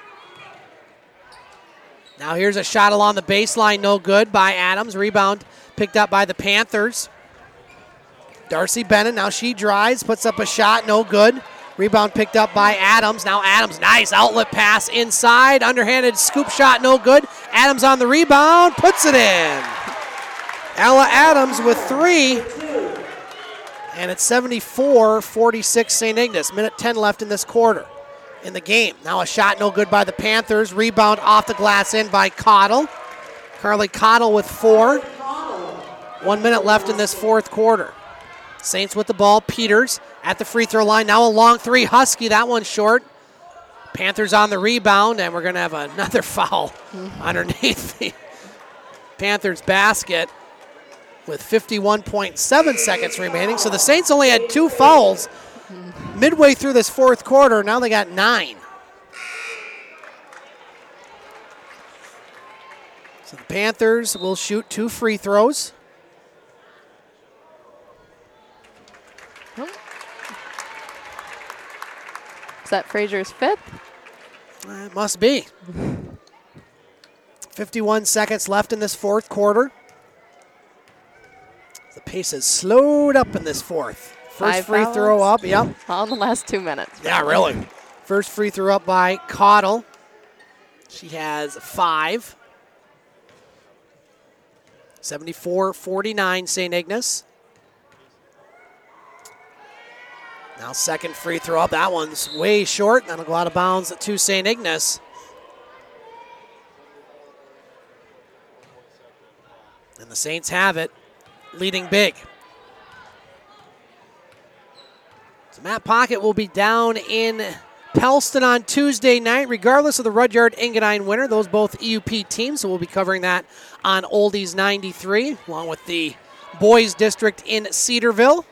Now here's a shot along the baseline, no good by Adams. Rebound picked up by the Panthers. Darcy Bennon, now she drives, puts up a shot, no good. Rebound picked up by Adams. Now Adams, nice outlet pass inside. Underhanded scoop shot, no good. Adams on the rebound, puts it in. Ella Adams with 3. And it's 74-46 St. Ignace. Minute 10 left in this quarter. In the game. Now a shot no good by the Panthers. Rebound off the glass in by Cottle. Carly Cottle with 4. 1 minute left in this fourth quarter. Saints with the ball. Peters at the free throw line. Now a long three. Husky, that one short. Panthers on the rebound, and we're going to have another foul underneath the Panthers basket with 51.7 seconds remaining. So the Saints only had 2 fouls midway through this fourth quarter. Now they got 9. So the Panthers will shoot 2 free throws. Is that Frazier's 5th? It must be. 51 seconds left in this fourth quarter. The pace has slowed up in this fourth. First 5 free fouls? throw up, yep. All in the last 2 minutes. Yeah, really. First free throw up by Cottle. She has 5. 74-49 St. Ignace. Now second free throw up. That one's way short. That'll go out of bounds to St. Ignace. And the Saints have it, leading big. So Matt Pocket will be down in Pellston on Tuesday night, regardless of the Rudyard Engadine winner. Those both EUP teams, so we'll be covering that on Oldies 93, along with the boys district in Cedarville.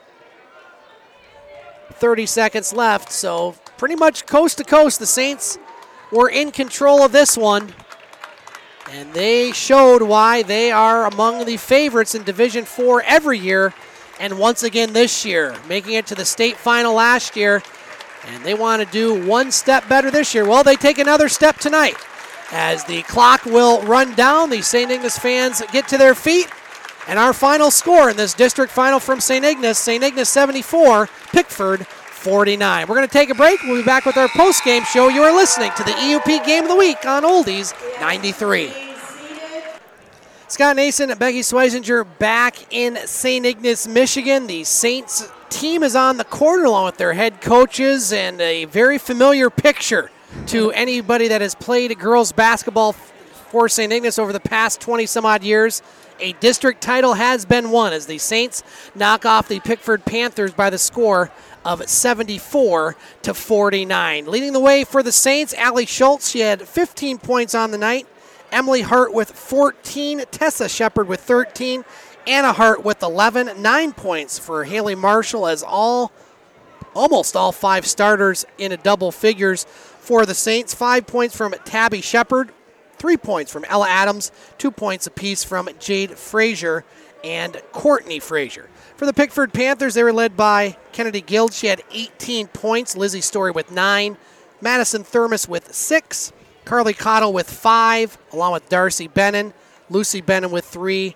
30 seconds left, so pretty much coast to coast. The Saints were in control of this one, and they showed why they are among the favorites in Division IV every year, and once again this year, making it to the state final last year, and they want to do one step better this year. Well, they take another step tonight. As the clock will run down, the St. Ignace fans get to their feet, and our final score in this district final from St. Ignace 74, Pickford 49. We're going to take a break. We'll be back with our post-game show. You are listening to the EUP Game of the Week on Oldies 93. Scott Nason and Becky Swisinger back in St. Ignace, Michigan. The Saints team is on the court along with their head coaches, and a very familiar picture to anybody that has played girls basketball for St. Ignace over the past 20-some-odd years. A district title has been won as the Saints knock off the Pickford Panthers by the score of 74-49. Leading the way for the Saints, Allie Schultz. She had 15 points on the night. Emily Hart with 14. Tessa Shepard with 13. Anna Hart with 11. 9 points for Haley Marshall, as almost all 5 starters in a double figures for the Saints. 5 points from Tabby Shepard. 3 points from Ella Adams. 2 points apiece from Jade Frazier and Courtney Frazier. For the Pickford Panthers, they were led by Kennedy Guild. She had 18 points. Lizzie Story with 9. Madison Thermos with 6. Carly Cottle with 5, along with Darcy Bennon. Lucy Bennon with 3.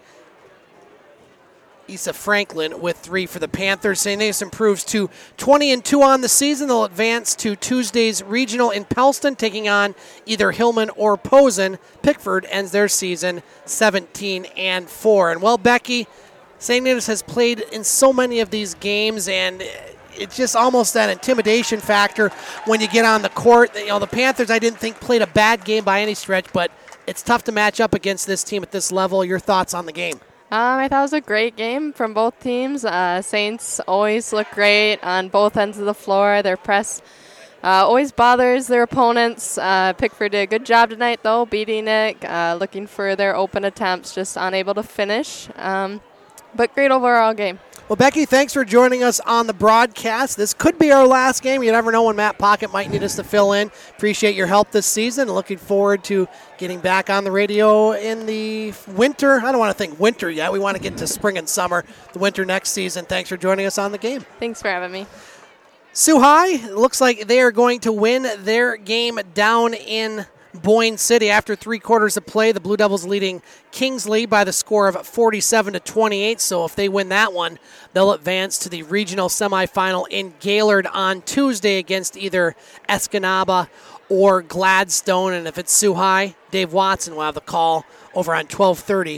Issa Franklin with 3 for the Panthers. St. Ignace improves to 20-2 on the season. They'll advance to Tuesday's regional in Pellston, taking on either Hillman or Posen. Pickford ends their season 17-4. And well, Becky, St. Ignace has played in so many of these games, and it's just almost that intimidation factor when you get on the court. You know, the Panthers, I didn't think played a bad game by any stretch, but it's tough to match up against this team at this level. Your thoughts on the game? I thought it was a great game from both teams. Saints always look great on both ends of the floor. Their press always bothers their opponents. Pickford did a good job tonight, though, beating it, looking for their open attempts, just unable to finish. But great overall game. Well, Becky, thanks for joining us on the broadcast. This could be our last game. You never know when Matt Pocket might need us to fill in. Appreciate your help this season. Looking forward to getting back on the radio in the winter. I don't want to think winter yet. We want to get to spring and summer, the winter next season. Thanks for joining us on the game. Thanks for having me. Sioux High, looks like they are going to win their game down in Boyne City. After 3 quarters of play, the Blue Devils leading Kingsley by the score of 47-28. So if they win that one, they'll advance to the regional semifinal in Gaylord on Tuesday against either Escanaba or Gladstone. And if it's Sioux High, Dave Watson will have the call over on 1230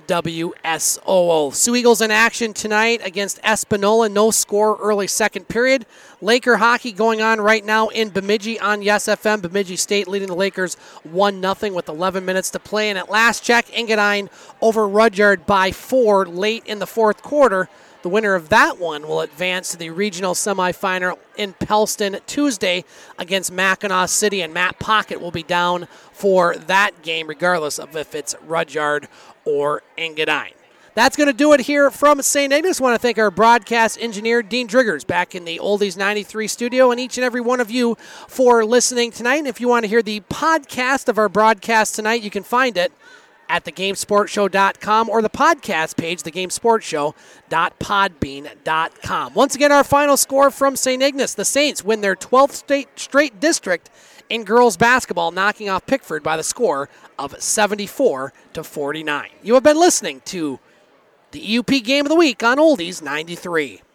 WSOO. Sioux Eagles in action tonight against Espanola. No score early second period. Laker hockey going on right now in Bemidji on Yes FM. Bemidji State leading the Lakers 1-0 with 11 minutes to play. And at last check, Engadine over Rudyard by 4 late in the fourth quarter. The winner of that one will advance to the regional semifinal in Pellston Tuesday against Mackinac City, and Matt Pocket will be down for that game regardless of if it's Rudyard or Engadine. That's going to do it here from St. Ignace. I want to thank our broadcast engineer, Dean Driggers, back in the Oldies 93 studio, and each and every one of you for listening tonight. And if you want to hear the podcast of our broadcast tonight, you can find it at thegamesportshow.com or the podcast page, thegamesportshow.podbean.com. Once again, our final score from St. Ignace. The Saints win their 12th straight district in girls basketball, knocking off Pickford by the score of 74-49. You have been listening to the EUP Game of the Week on Oldies 93.